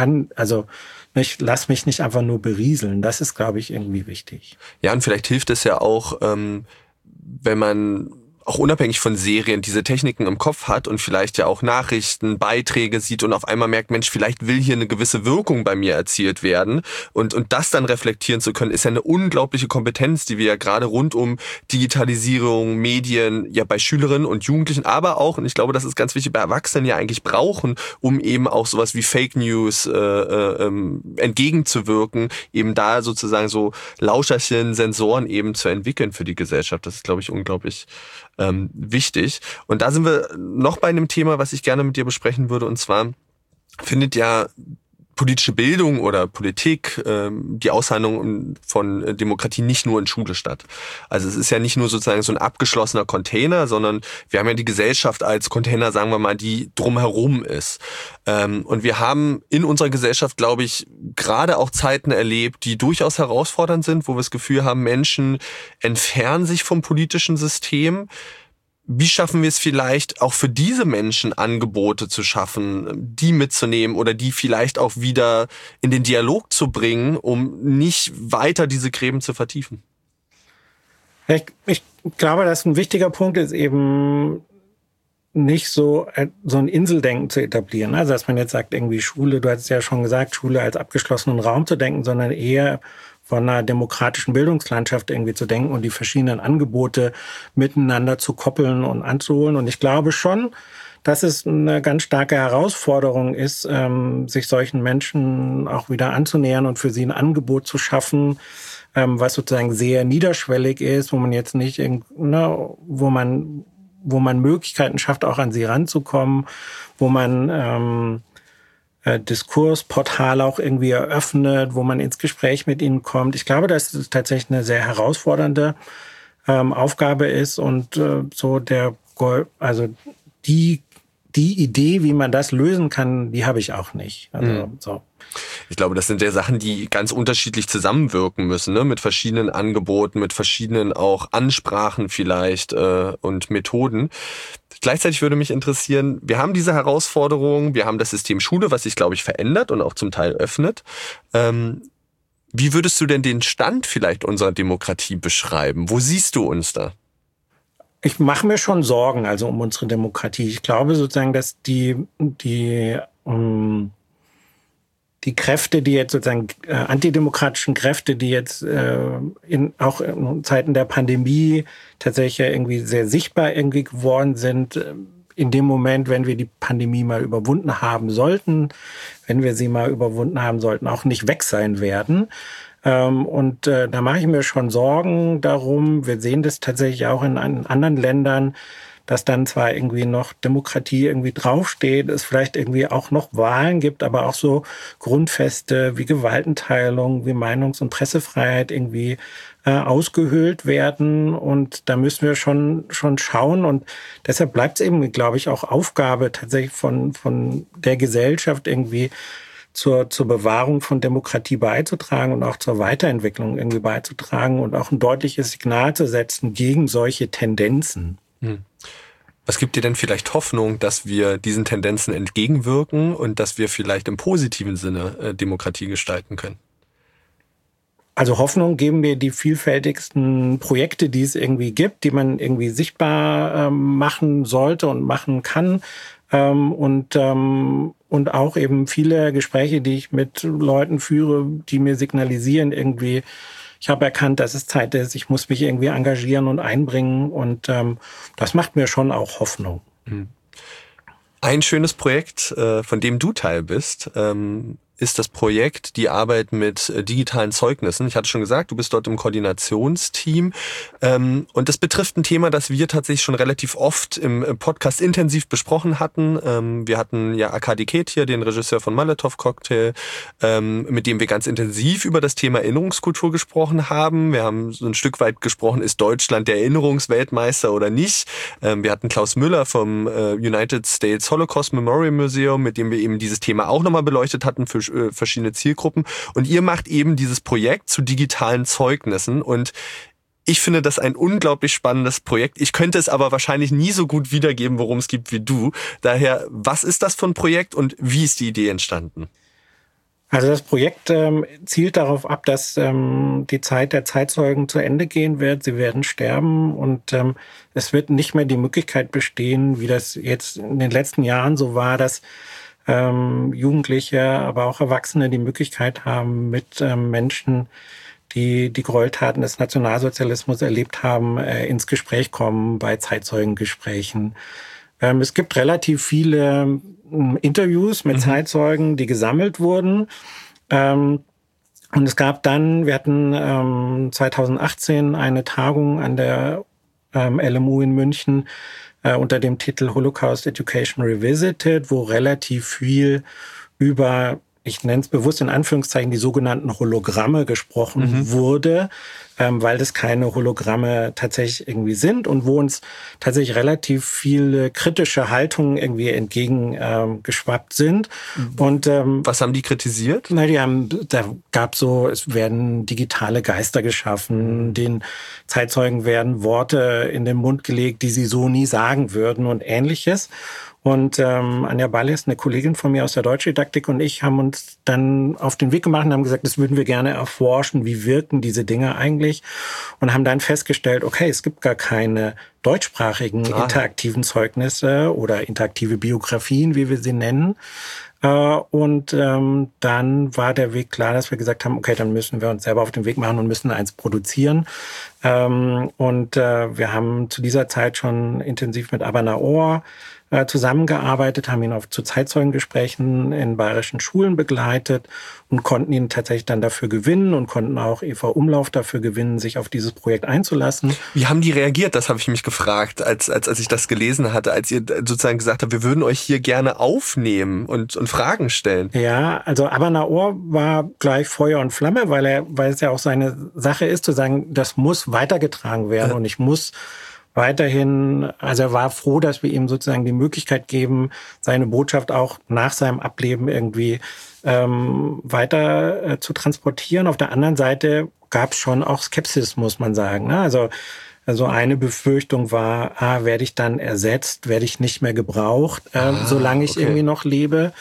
lass mich nicht einfach nur berieseln. Das ist, glaube ich, irgendwie wichtig. Ja, und vielleicht hilft es ja auch, wenn man auch unabhängig von Serien diese Techniken im Kopf hat und vielleicht ja auch Nachrichten, Beiträge sieht und auf einmal merkt, Mensch, vielleicht will hier eine gewisse Wirkung bei mir erzielt werden und das dann reflektieren zu können, ist ja eine unglaubliche Kompetenz, die wir ja gerade rund um Digitalisierung, Medien, ja bei Schülerinnen und Jugendlichen, aber auch, und ich glaube, das ist ganz wichtig, bei Erwachsenen ja eigentlich brauchen, um eben auch sowas wie Fake News entgegenzuwirken, eben da sozusagen so Lauscherchen, Sensoren eben zu entwickeln für die Gesellschaft. Das ist, glaube ich, unglaublich wichtig. Und da sind wir noch bei einem Thema, was ich gerne mit dir besprechen würde. Und zwar findet ja politische Bildung oder Politik, die Aushandlung von Demokratie nicht nur in Schule statt. Also es ist ja nicht nur sozusagen so ein abgeschlossener Container, sondern wir haben ja die Gesellschaft als Container, sagen wir mal, die drumherum ist. Und wir haben in unserer Gesellschaft, glaube ich, gerade auch Zeiten erlebt, die durchaus herausfordernd sind, wo wir das Gefühl haben, Menschen entfernen sich vom politischen System. Wie schaffen wir es vielleicht auch für diese Menschen Angebote zu schaffen, die mitzunehmen oder die vielleicht auch wieder in den Dialog zu bringen, um nicht weiter diese Gräben zu vertiefen? Ich glaube, dass ein wichtiger Punkt ist eben nicht so ein Inseldenken zu etablieren. Also dass man jetzt sagt, irgendwie Schule, du hast es ja schon gesagt, Schule als abgeschlossenen Raum zu denken, sondern eher von einer demokratischen Bildungslandschaft irgendwie zu denken und die verschiedenen Angebote miteinander zu koppeln und anzuholen. Und ich glaube schon, dass es eine ganz starke Herausforderung ist, sich solchen Menschen auch wieder anzunähern und für sie ein Angebot zu schaffen, was sozusagen sehr niederschwellig ist, wo man jetzt nicht, wo man Möglichkeiten schafft, auch an sie ranzukommen, wo man Diskursportale auch irgendwie eröffnet, wo man ins Gespräch mit ihnen kommt. Ich glaube, dass es tatsächlich eine sehr herausfordernde Aufgabe ist und die Idee, wie man das lösen kann, die habe ich auch nicht. So. Ich glaube, das sind ja Sachen, die ganz unterschiedlich zusammenwirken müssen, ne? Mit verschiedenen Angeboten, mit verschiedenen auch Ansprachen vielleicht und Methoden. Gleichzeitig würde mich interessieren, wir haben diese Herausforderung, wir haben das System Schule, was sich, glaube ich, verändert und auch zum Teil öffnet. Wie würdest du denn den Stand vielleicht unserer Demokratie beschreiben? Wo siehst du uns da? Ich mache mir schon Sorgen, also um unsere Demokratie. Ich glaube sozusagen, dass die Kräfte, die jetzt sozusagen antidemokratischen Kräfte, die jetzt auch in Zeiten der Pandemie tatsächlich ja irgendwie sehr sichtbar irgendwie geworden sind, in dem Moment, wenn wir die Pandemie mal überwunden haben sollten, auch nicht weg sein werden. Und da mache ich mir schon Sorgen darum. Wir sehen das tatsächlich auch in anderen Ländern, dass dann zwar irgendwie noch Demokratie irgendwie draufsteht, es vielleicht irgendwie auch noch Wahlen gibt, aber auch so Grundfeste wie Gewaltenteilung, wie Meinungs- und Pressefreiheit irgendwie ausgehöhlt werden. Und da müssen wir schon schauen. Und deshalb bleibt es eben, glaube ich, auch Aufgabe tatsächlich von der Gesellschaft irgendwie zur Bewahrung von Demokratie beizutragen und auch zur Weiterentwicklung irgendwie beizutragen und auch ein deutliches Signal zu setzen gegen solche Tendenzen. Was gibt dir denn vielleicht Hoffnung, dass wir diesen Tendenzen entgegenwirken und dass wir vielleicht im positiven Sinne Demokratie gestalten können? Also Hoffnung geben mir die vielfältigsten Projekte, die es irgendwie gibt, die man irgendwie sichtbar machen sollte und machen kann. Und auch eben viele Gespräche, die ich mit Leuten führe, die mir signalisieren irgendwie, ich habe erkannt, dass es Zeit ist, ich muss mich irgendwie engagieren und einbringen und das macht mir schon auch Hoffnung. Ein schönes Projekt, von dem du Teil bist, ist das Projekt die Arbeit mit digitalen Zeugnissen. Ich hatte schon gesagt, du bist dort im Koordinationsteam. Und das betrifft ein Thema, das wir tatsächlich schon relativ oft im Podcast intensiv besprochen hatten. Wir hatten ja Arkadi Ket hier, den Regisseur von Molotow Cocktail, mit dem wir ganz intensiv über das Thema Erinnerungskultur gesprochen haben. Wir haben so ein Stück weit gesprochen, ist Deutschland der Erinnerungsweltmeister oder nicht? Wir hatten Klaus Müller vom United States Holocaust Memorial Museum, mit dem wir eben dieses Thema auch nochmal beleuchtet hatten für verschiedene Zielgruppen. Und ihr macht eben dieses Projekt zu digitalen Zeugnissen. Und ich finde das ein unglaublich spannendes Projekt. Ich könnte es aber wahrscheinlich nie so gut wiedergeben, worum es geht, wie du. Daher, was ist das für ein Projekt und wie ist die Idee entstanden? Also das Projekt zielt darauf ab, dass die Zeit der Zeitzeugen zu Ende gehen wird. Sie werden sterben und es wird nicht mehr die Möglichkeit bestehen, wie das jetzt in den letzten Jahren so war, dass Jugendliche, aber auch Erwachsene die Möglichkeit haben, mit Menschen, die Gräueltaten des Nationalsozialismus erlebt haben, ins Gespräch kommen bei Zeitzeugengesprächen. Es gibt relativ viele Interviews mit Zeitzeugen, die gesammelt wurden. Und es gab dann, wir hatten 2018 eine Tagung an der LMU in München unter dem Titel Holocaust Education Revisited, wo relativ viel über, ich nenne es bewusst in Anführungszeichen, die sogenannten Hologramme gesprochen wurde, weil das keine Hologramme tatsächlich irgendwie sind und wo uns tatsächlich relativ viele kritische Haltungen irgendwie entgegengeschwappt sind. Und was haben die kritisiert? Na, da gab so, es werden digitale Geister geschaffen, den Zeitzeugen werden Worte in den Mund gelegt, die sie so nie sagen würden und Ähnliches. Und Anja Balles, eine Kollegin von mir aus der Deutschdidaktik, und ich haben uns dann auf den Weg gemacht und haben gesagt, das würden wir gerne erforschen, wie wirken diese Dinge eigentlich, und haben dann festgestellt, okay, es gibt gar keine deutschsprachigen interaktiven Zeugnisse oder interaktive Biografien, wie wir sie nennen. Und dann war der Weg klar, dass wir gesagt haben, okay, dann müssen wir uns selber auf den Weg machen und müssen eins produzieren. Und wir haben zu dieser Zeit schon intensiv mit Aber Naor zusammengearbeitet, haben ihn zu Zeitzeugengesprächen in bayerischen Schulen begleitet und konnten ihn tatsächlich dann dafür gewinnen und konnten auch Eva Umlauf dafür gewinnen, sich auf dieses Projekt einzulassen. Wie haben die reagiert? Das habe ich mich gefragt, als ich das gelesen hatte, als ihr sozusagen gesagt habt, wir würden euch hier gerne aufnehmen und Fragen stellen. Ja, also Aber Naor war gleich Feuer und Flamme, weil es ja auch seine Sache ist, zu sagen, das muss weitergetragen werden und ich muss weiterhin, also er war froh, dass wir ihm sozusagen die Möglichkeit geben, seine Botschaft auch nach seinem Ableben irgendwie weiter zu transportieren. Auf der anderen Seite gab es schon auch Skepsis, muss man sagen. Ne? Also eine Befürchtung war, werde ich dann ersetzt, werde ich nicht mehr gebraucht, solange ich irgendwie noch lebe.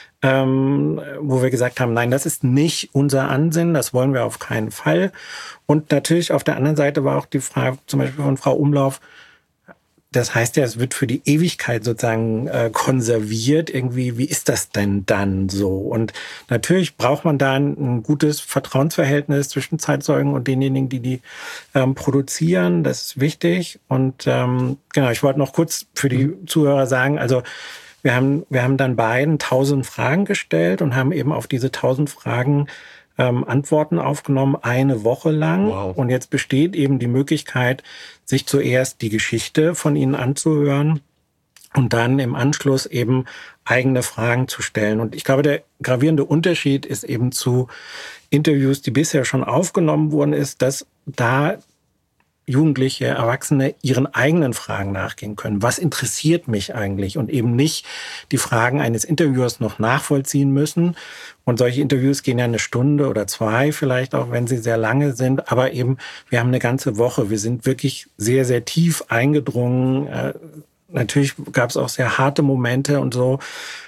Wo wir gesagt haben, nein, das ist nicht unser Ansinnen, das wollen wir auf keinen Fall. Und natürlich auf der anderen Seite war auch die Frage zum Beispiel von Frau Umlauf, das heißt ja, es wird für die Ewigkeit sozusagen konserviert. Irgendwie, wie ist das denn dann so? Und natürlich braucht man da ein gutes Vertrauensverhältnis zwischen Zeitzeugen und denjenigen, die produzieren. Das ist wichtig. Und genau, ich wollte noch kurz für die Zuhörer sagen, also wir haben dann beiden 1000 Fragen gestellt und haben eben auf diese 1000 Fragen Antworten aufgenommen, eine Woche lang. Wow. Und jetzt besteht eben die Möglichkeit, sich zuerst die Geschichte von ihnen anzuhören und dann im Anschluss eben eigene Fragen zu stellen. Und ich glaube, der gravierende Unterschied ist eben zu Interviews, die bisher schon aufgenommen wurden, ist, dass da Jugendliche, Erwachsene ihren eigenen Fragen nachgehen können. Was interessiert mich eigentlich? Und eben nicht die Fragen eines Interviewers noch nachvollziehen müssen. Und solche Interviews gehen ja 1 Stunde oder 2 vielleicht auch, wenn sie sehr lange sind. Aber eben, wir haben eine ganze Woche. Wir sind wirklich sehr, sehr tief eingedrungen. Natürlich gab es auch sehr harte Momente und so.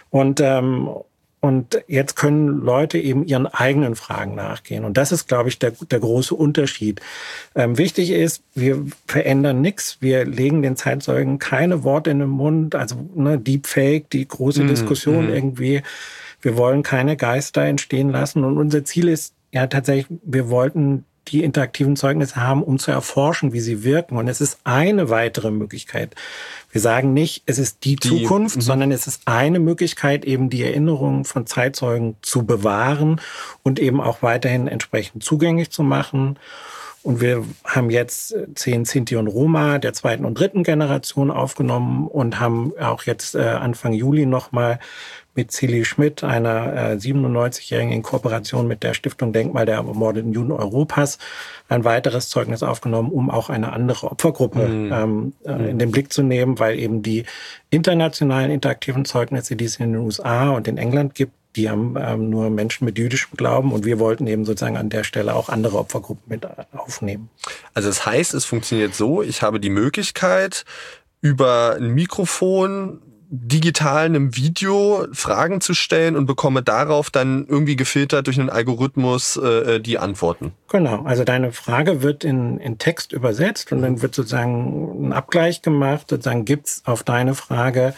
Und jetzt können Leute eben ihren eigenen Fragen nachgehen. Und das ist, glaube ich, der große Unterschied. Wichtig ist, wir verändern nichts. Wir legen den Zeitzeugen keine Worte in den Mund. Also Deepfake, die große Diskussion irgendwie. Wir wollen keine Geister entstehen lassen. Und unser Ziel ist ja tatsächlich, wir wollten die interaktiven Zeugnisse haben, um zu erforschen, wie sie wirken. Und es ist eine weitere Möglichkeit. Wir sagen nicht, es ist die Zukunft, sondern es ist eine Möglichkeit, eben die Erinnerungen von Zeitzeugen zu bewahren und eben auch weiterhin entsprechend zugänglich zu machen. Und wir haben jetzt 10 Sinti und Roma der 2. und 3. Generation aufgenommen und haben auch jetzt Anfang Juli nochmal mit Celi Schmidt, einer 97-Jährigen in Kooperation mit der Stiftung Denkmal der ermordeten Juden Europas, ein weiteres Zeugnis aufgenommen, um auch eine andere Opfergruppe in den Blick zu nehmen, weil eben die internationalen interaktiven Zeugnisse, die es in den USA und in England gibt, die haben nur Menschen mit jüdischem Glauben und wir wollten eben sozusagen an der Stelle auch andere Opfergruppen mit aufnehmen. Also das heißt, es funktioniert so, ich habe die Möglichkeit, über ein Mikrofon digital einem Video Fragen zu stellen und bekomme darauf dann irgendwie gefiltert durch einen Algorithmus die Antworten. Genau, also deine Frage wird in Text übersetzt und dann wird sozusagen ein Abgleich gemacht. Sozusagen gibt's auf deine Frage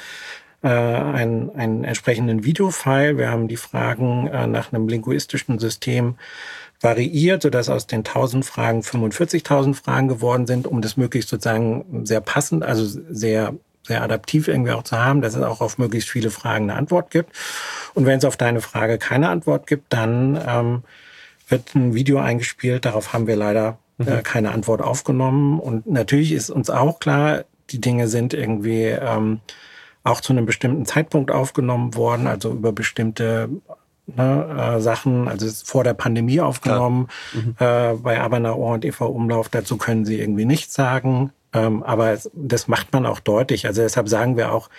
einen entsprechenden Videofile. Wir haben die Fragen nach einem linguistischen System variiert, sodass aus den 1000 Fragen 45.000 Fragen geworden sind, um das möglichst sozusagen sehr passend, also sehr adaptiv irgendwie auch zu haben, dass es auch auf möglichst viele Fragen eine Antwort gibt. Und wenn es auf deine Frage keine Antwort gibt, dann wird ein Video eingespielt. Darauf haben wir leider keine Antwort aufgenommen. Und natürlich ist uns auch klar, die Dinge sind irgendwie auch zu einem bestimmten Zeitpunkt aufgenommen worden, also über bestimmte Sachen, also es ist vor der Pandemie aufgenommen, bei Abenauer und Eva Umlauf. Dazu können sie irgendwie nichts sagen. Aber das macht man auch deutlich. Also deshalb sagen wir auch,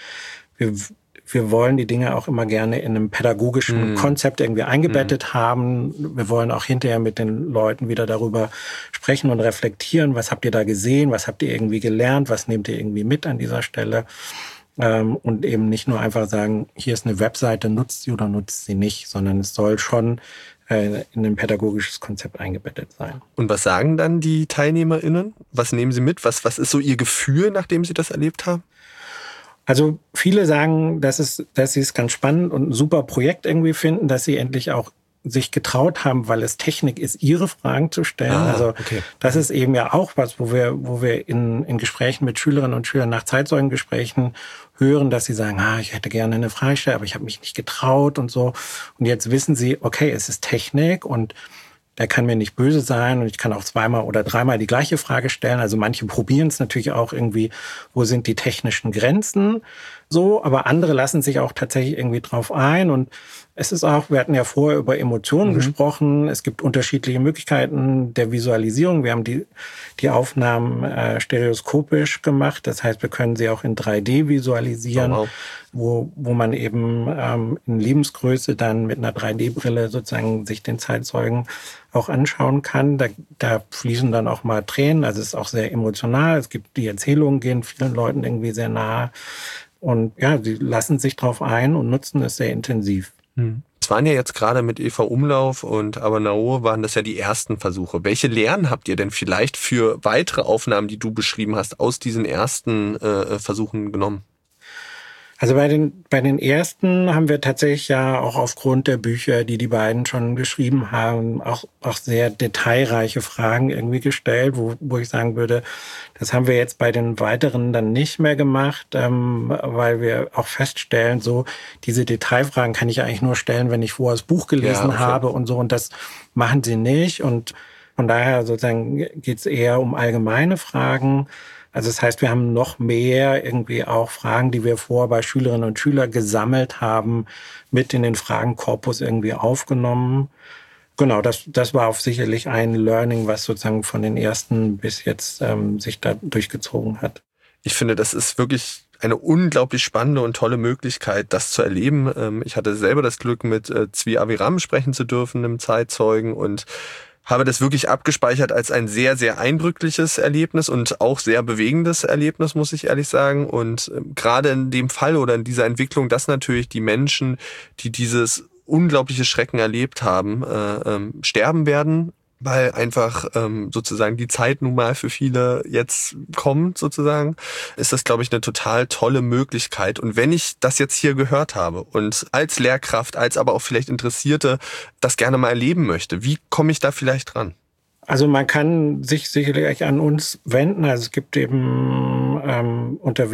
wir wollen die Dinge auch immer gerne in einem pädagogischen Konzept irgendwie eingebettet haben. Wir wollen auch hinterher mit den Leuten wieder darüber sprechen und reflektieren. Was habt ihr da gesehen? Was habt ihr irgendwie gelernt? Was nehmt ihr irgendwie mit an dieser Stelle? Und eben nicht nur einfach sagen, hier ist eine Webseite, nutzt sie oder nutzt sie nicht, sondern es soll schon in ein pädagogisches Konzept eingebettet sein. Und was sagen dann die TeilnehmerInnen? Was nehmen sie mit? Was ist so ihr Gefühl, nachdem sie das erlebt haben? Also viele sagen, dass sie es ganz spannend und ein super Projekt irgendwie finden, dass sie endlich auch sich getraut haben, weil es Technik ist, ihre Fragen zu stellen. Das ist eben ja auch was, wo wir in Gesprächen mit Schülerinnen und Schülern nach Zeitzeugengesprächen hören, dass sie sagen, ich hätte gerne eine Frage gestellt, aber ich habe mich nicht getraut und so. Und jetzt wissen sie, okay, es ist Technik und der kann mir nicht böse sein und ich kann auch 2-mal oder 3-mal die gleiche Frage stellen. Also manche probieren es natürlich auch irgendwie, wo sind die technischen Grenzen so, aber andere lassen sich auch tatsächlich irgendwie drauf ein und es ist auch, wir hatten ja vorher über Emotionen gesprochen, es gibt unterschiedliche Möglichkeiten der Visualisierung. Wir haben die Aufnahmen stereoskopisch gemacht, das heißt, wir können sie auch in 3D visualisieren, wo man eben in Lebensgröße dann mit einer 3D-Brille sozusagen sich den Zeitzeugen auch anschauen kann. Da fließen dann auch mal Tränen, also es ist auch sehr emotional. Es gibt die Erzählungen, gehen vielen Leuten irgendwie sehr nahe. Und ja, sie lassen sich drauf ein und nutzen es sehr intensiv. Es waren ja jetzt gerade mit Eva Umlauf und Abenauer waren das ja die ersten Versuche. Welche Lehren habt ihr denn vielleicht für weitere Aufnahmen, die du beschrieben hast, aus diesen ersten Versuchen genommen? Also bei den ersten haben wir tatsächlich ja auch aufgrund der Bücher, die beiden schon geschrieben haben, auch sehr detailreiche Fragen irgendwie gestellt, wo ich sagen würde, das haben wir jetzt bei den weiteren dann nicht mehr gemacht, weil wir auch feststellen, so diese Detailfragen kann ich eigentlich nur stellen, wenn ich vorher das Buch gelesen habe und so, und das machen sie nicht, und von daher sozusagen geht es eher um allgemeine Fragen. Also das heißt, wir haben noch mehr irgendwie auch Fragen, die wir vorher bei Schülerinnen und Schülern gesammelt haben, mit in den Fragenkorpus irgendwie aufgenommen. Genau, das war auch sicherlich ein Learning, was sozusagen von den ersten bis jetzt sich da durchgezogen hat. Ich finde, das ist wirklich eine unglaublich spannende und tolle Möglichkeit, das zu erleben. Ich hatte selber das Glück, mit Zvi Aviram sprechen zu dürfen, einem Zeitzeugen, und habe das wirklich abgespeichert als ein sehr, sehr eindrückliches Erlebnis und auch sehr bewegendes Erlebnis, muss ich ehrlich sagen. Und gerade in dem Fall oder in dieser Entwicklung, dass natürlich die Menschen, die dieses unglaubliche Schrecken erlebt haben, sterben werden, weil einfach sozusagen die Zeit nun mal für viele jetzt kommt sozusagen, ist das, glaube ich, eine total tolle Möglichkeit. Und wenn ich das jetzt hier gehört habe und als Lehrkraft, als aber auch vielleicht Interessierte das gerne mal erleben möchte, wie komme ich da vielleicht dran? Also man kann sich sicherlich an uns wenden. Also es gibt eben unter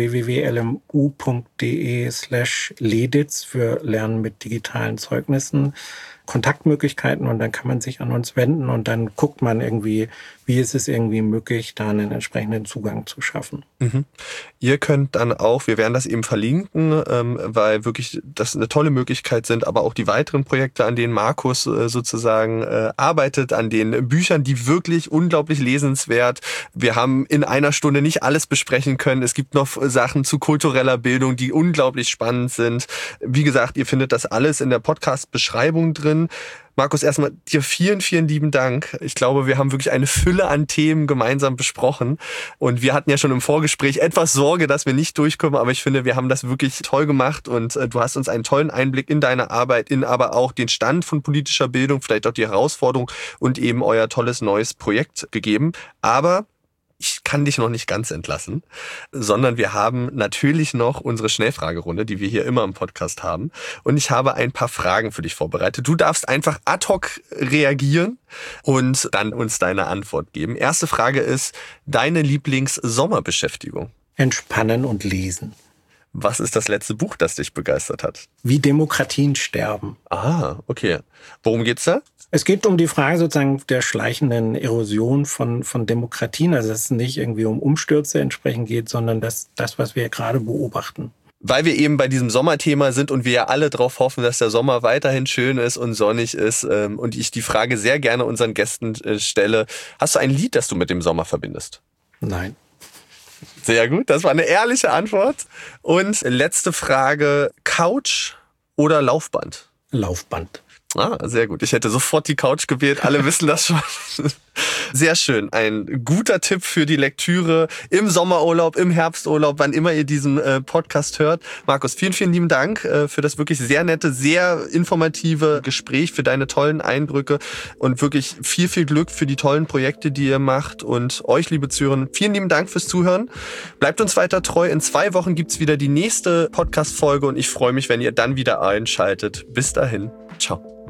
www.lmu.de/leditz für Lernen mit digitalen Zeugnissen Kontaktmöglichkeiten und dann kann man sich an uns wenden und dann guckt man irgendwie, wie ist es irgendwie möglich, da einen entsprechenden Zugang zu schaffen. Mhm. Ihr könnt dann auch, wir werden das eben verlinken, weil wirklich das eine tolle Möglichkeit sind, aber auch die weiteren Projekte, an denen Markus sozusagen arbeitet, an den Büchern, die wirklich unglaublich lesenswert. Wir haben in einer Stunde nicht alles besprechen können. Es gibt noch Sachen zu kultureller Bildung, die unglaublich spannend sind. Wie gesagt, ihr findet das alles in der Podcast-Beschreibung drin. Markus, erstmal dir vielen, vielen lieben Dank. Ich glaube, wir haben wirklich eine Fülle an Themen gemeinsam besprochen. Und wir hatten ja schon im Vorgespräch etwas Sorge, dass wir nicht durchkommen. Aber ich finde, wir haben das wirklich toll gemacht. Und du hast uns einen tollen Einblick in deine Arbeit, in aber auch den Stand von politischer Bildung, vielleicht auch die Herausforderung und eben euer tolles neues Projekt gegeben. Aber ich kann dich noch nicht ganz entlassen, sondern wir haben natürlich noch unsere Schnellfragerunde, die wir hier immer im Podcast haben. Und ich habe ein paar Fragen für dich vorbereitet. Du darfst einfach ad hoc reagieren und dann uns deine Antwort geben. Erste Frage ist, deine Lieblings-Sommerbeschäftigung? Entspannen und lesen. Was ist das letzte Buch, das dich begeistert hat? Wie Demokratien sterben. Ah, okay. Worum geht's da? Es geht um die Frage sozusagen der schleichenden Erosion von Demokratien. Also dass es nicht irgendwie um Umstürze entsprechend geht, sondern das, was wir gerade beobachten. Weil wir eben bei diesem Sommerthema sind und wir ja alle darauf hoffen, dass der Sommer weiterhin schön ist und sonnig ist und ich die Frage sehr gerne unseren Gästen stelle. Hast du ein Lied, das du mit dem Sommer verbindest? Nein. Sehr gut, das war eine ehrliche Antwort. Und letzte Frage, Couch oder Laufband? Laufband. Ah, sehr gut. Ich hätte sofort die Couch gewählt. Alle wissen das schon. Sehr schön. Ein guter Tipp für die Lektüre im Sommerurlaub, im Herbsturlaub, wann immer ihr diesen Podcast hört. Markus, vielen, vielen lieben Dank für das wirklich sehr nette, sehr informative Gespräch, für deine tollen Eindrücke und wirklich viel, viel Glück für die tollen Projekte, die ihr macht. Und euch, liebe Zuhörerinnen, vielen lieben Dank fürs Zuhören. Bleibt uns weiter treu. In 2 Wochen gibt's wieder die nächste Podcast-Folge und ich freue mich, wenn ihr dann wieder einschaltet. Bis dahin. Ciao.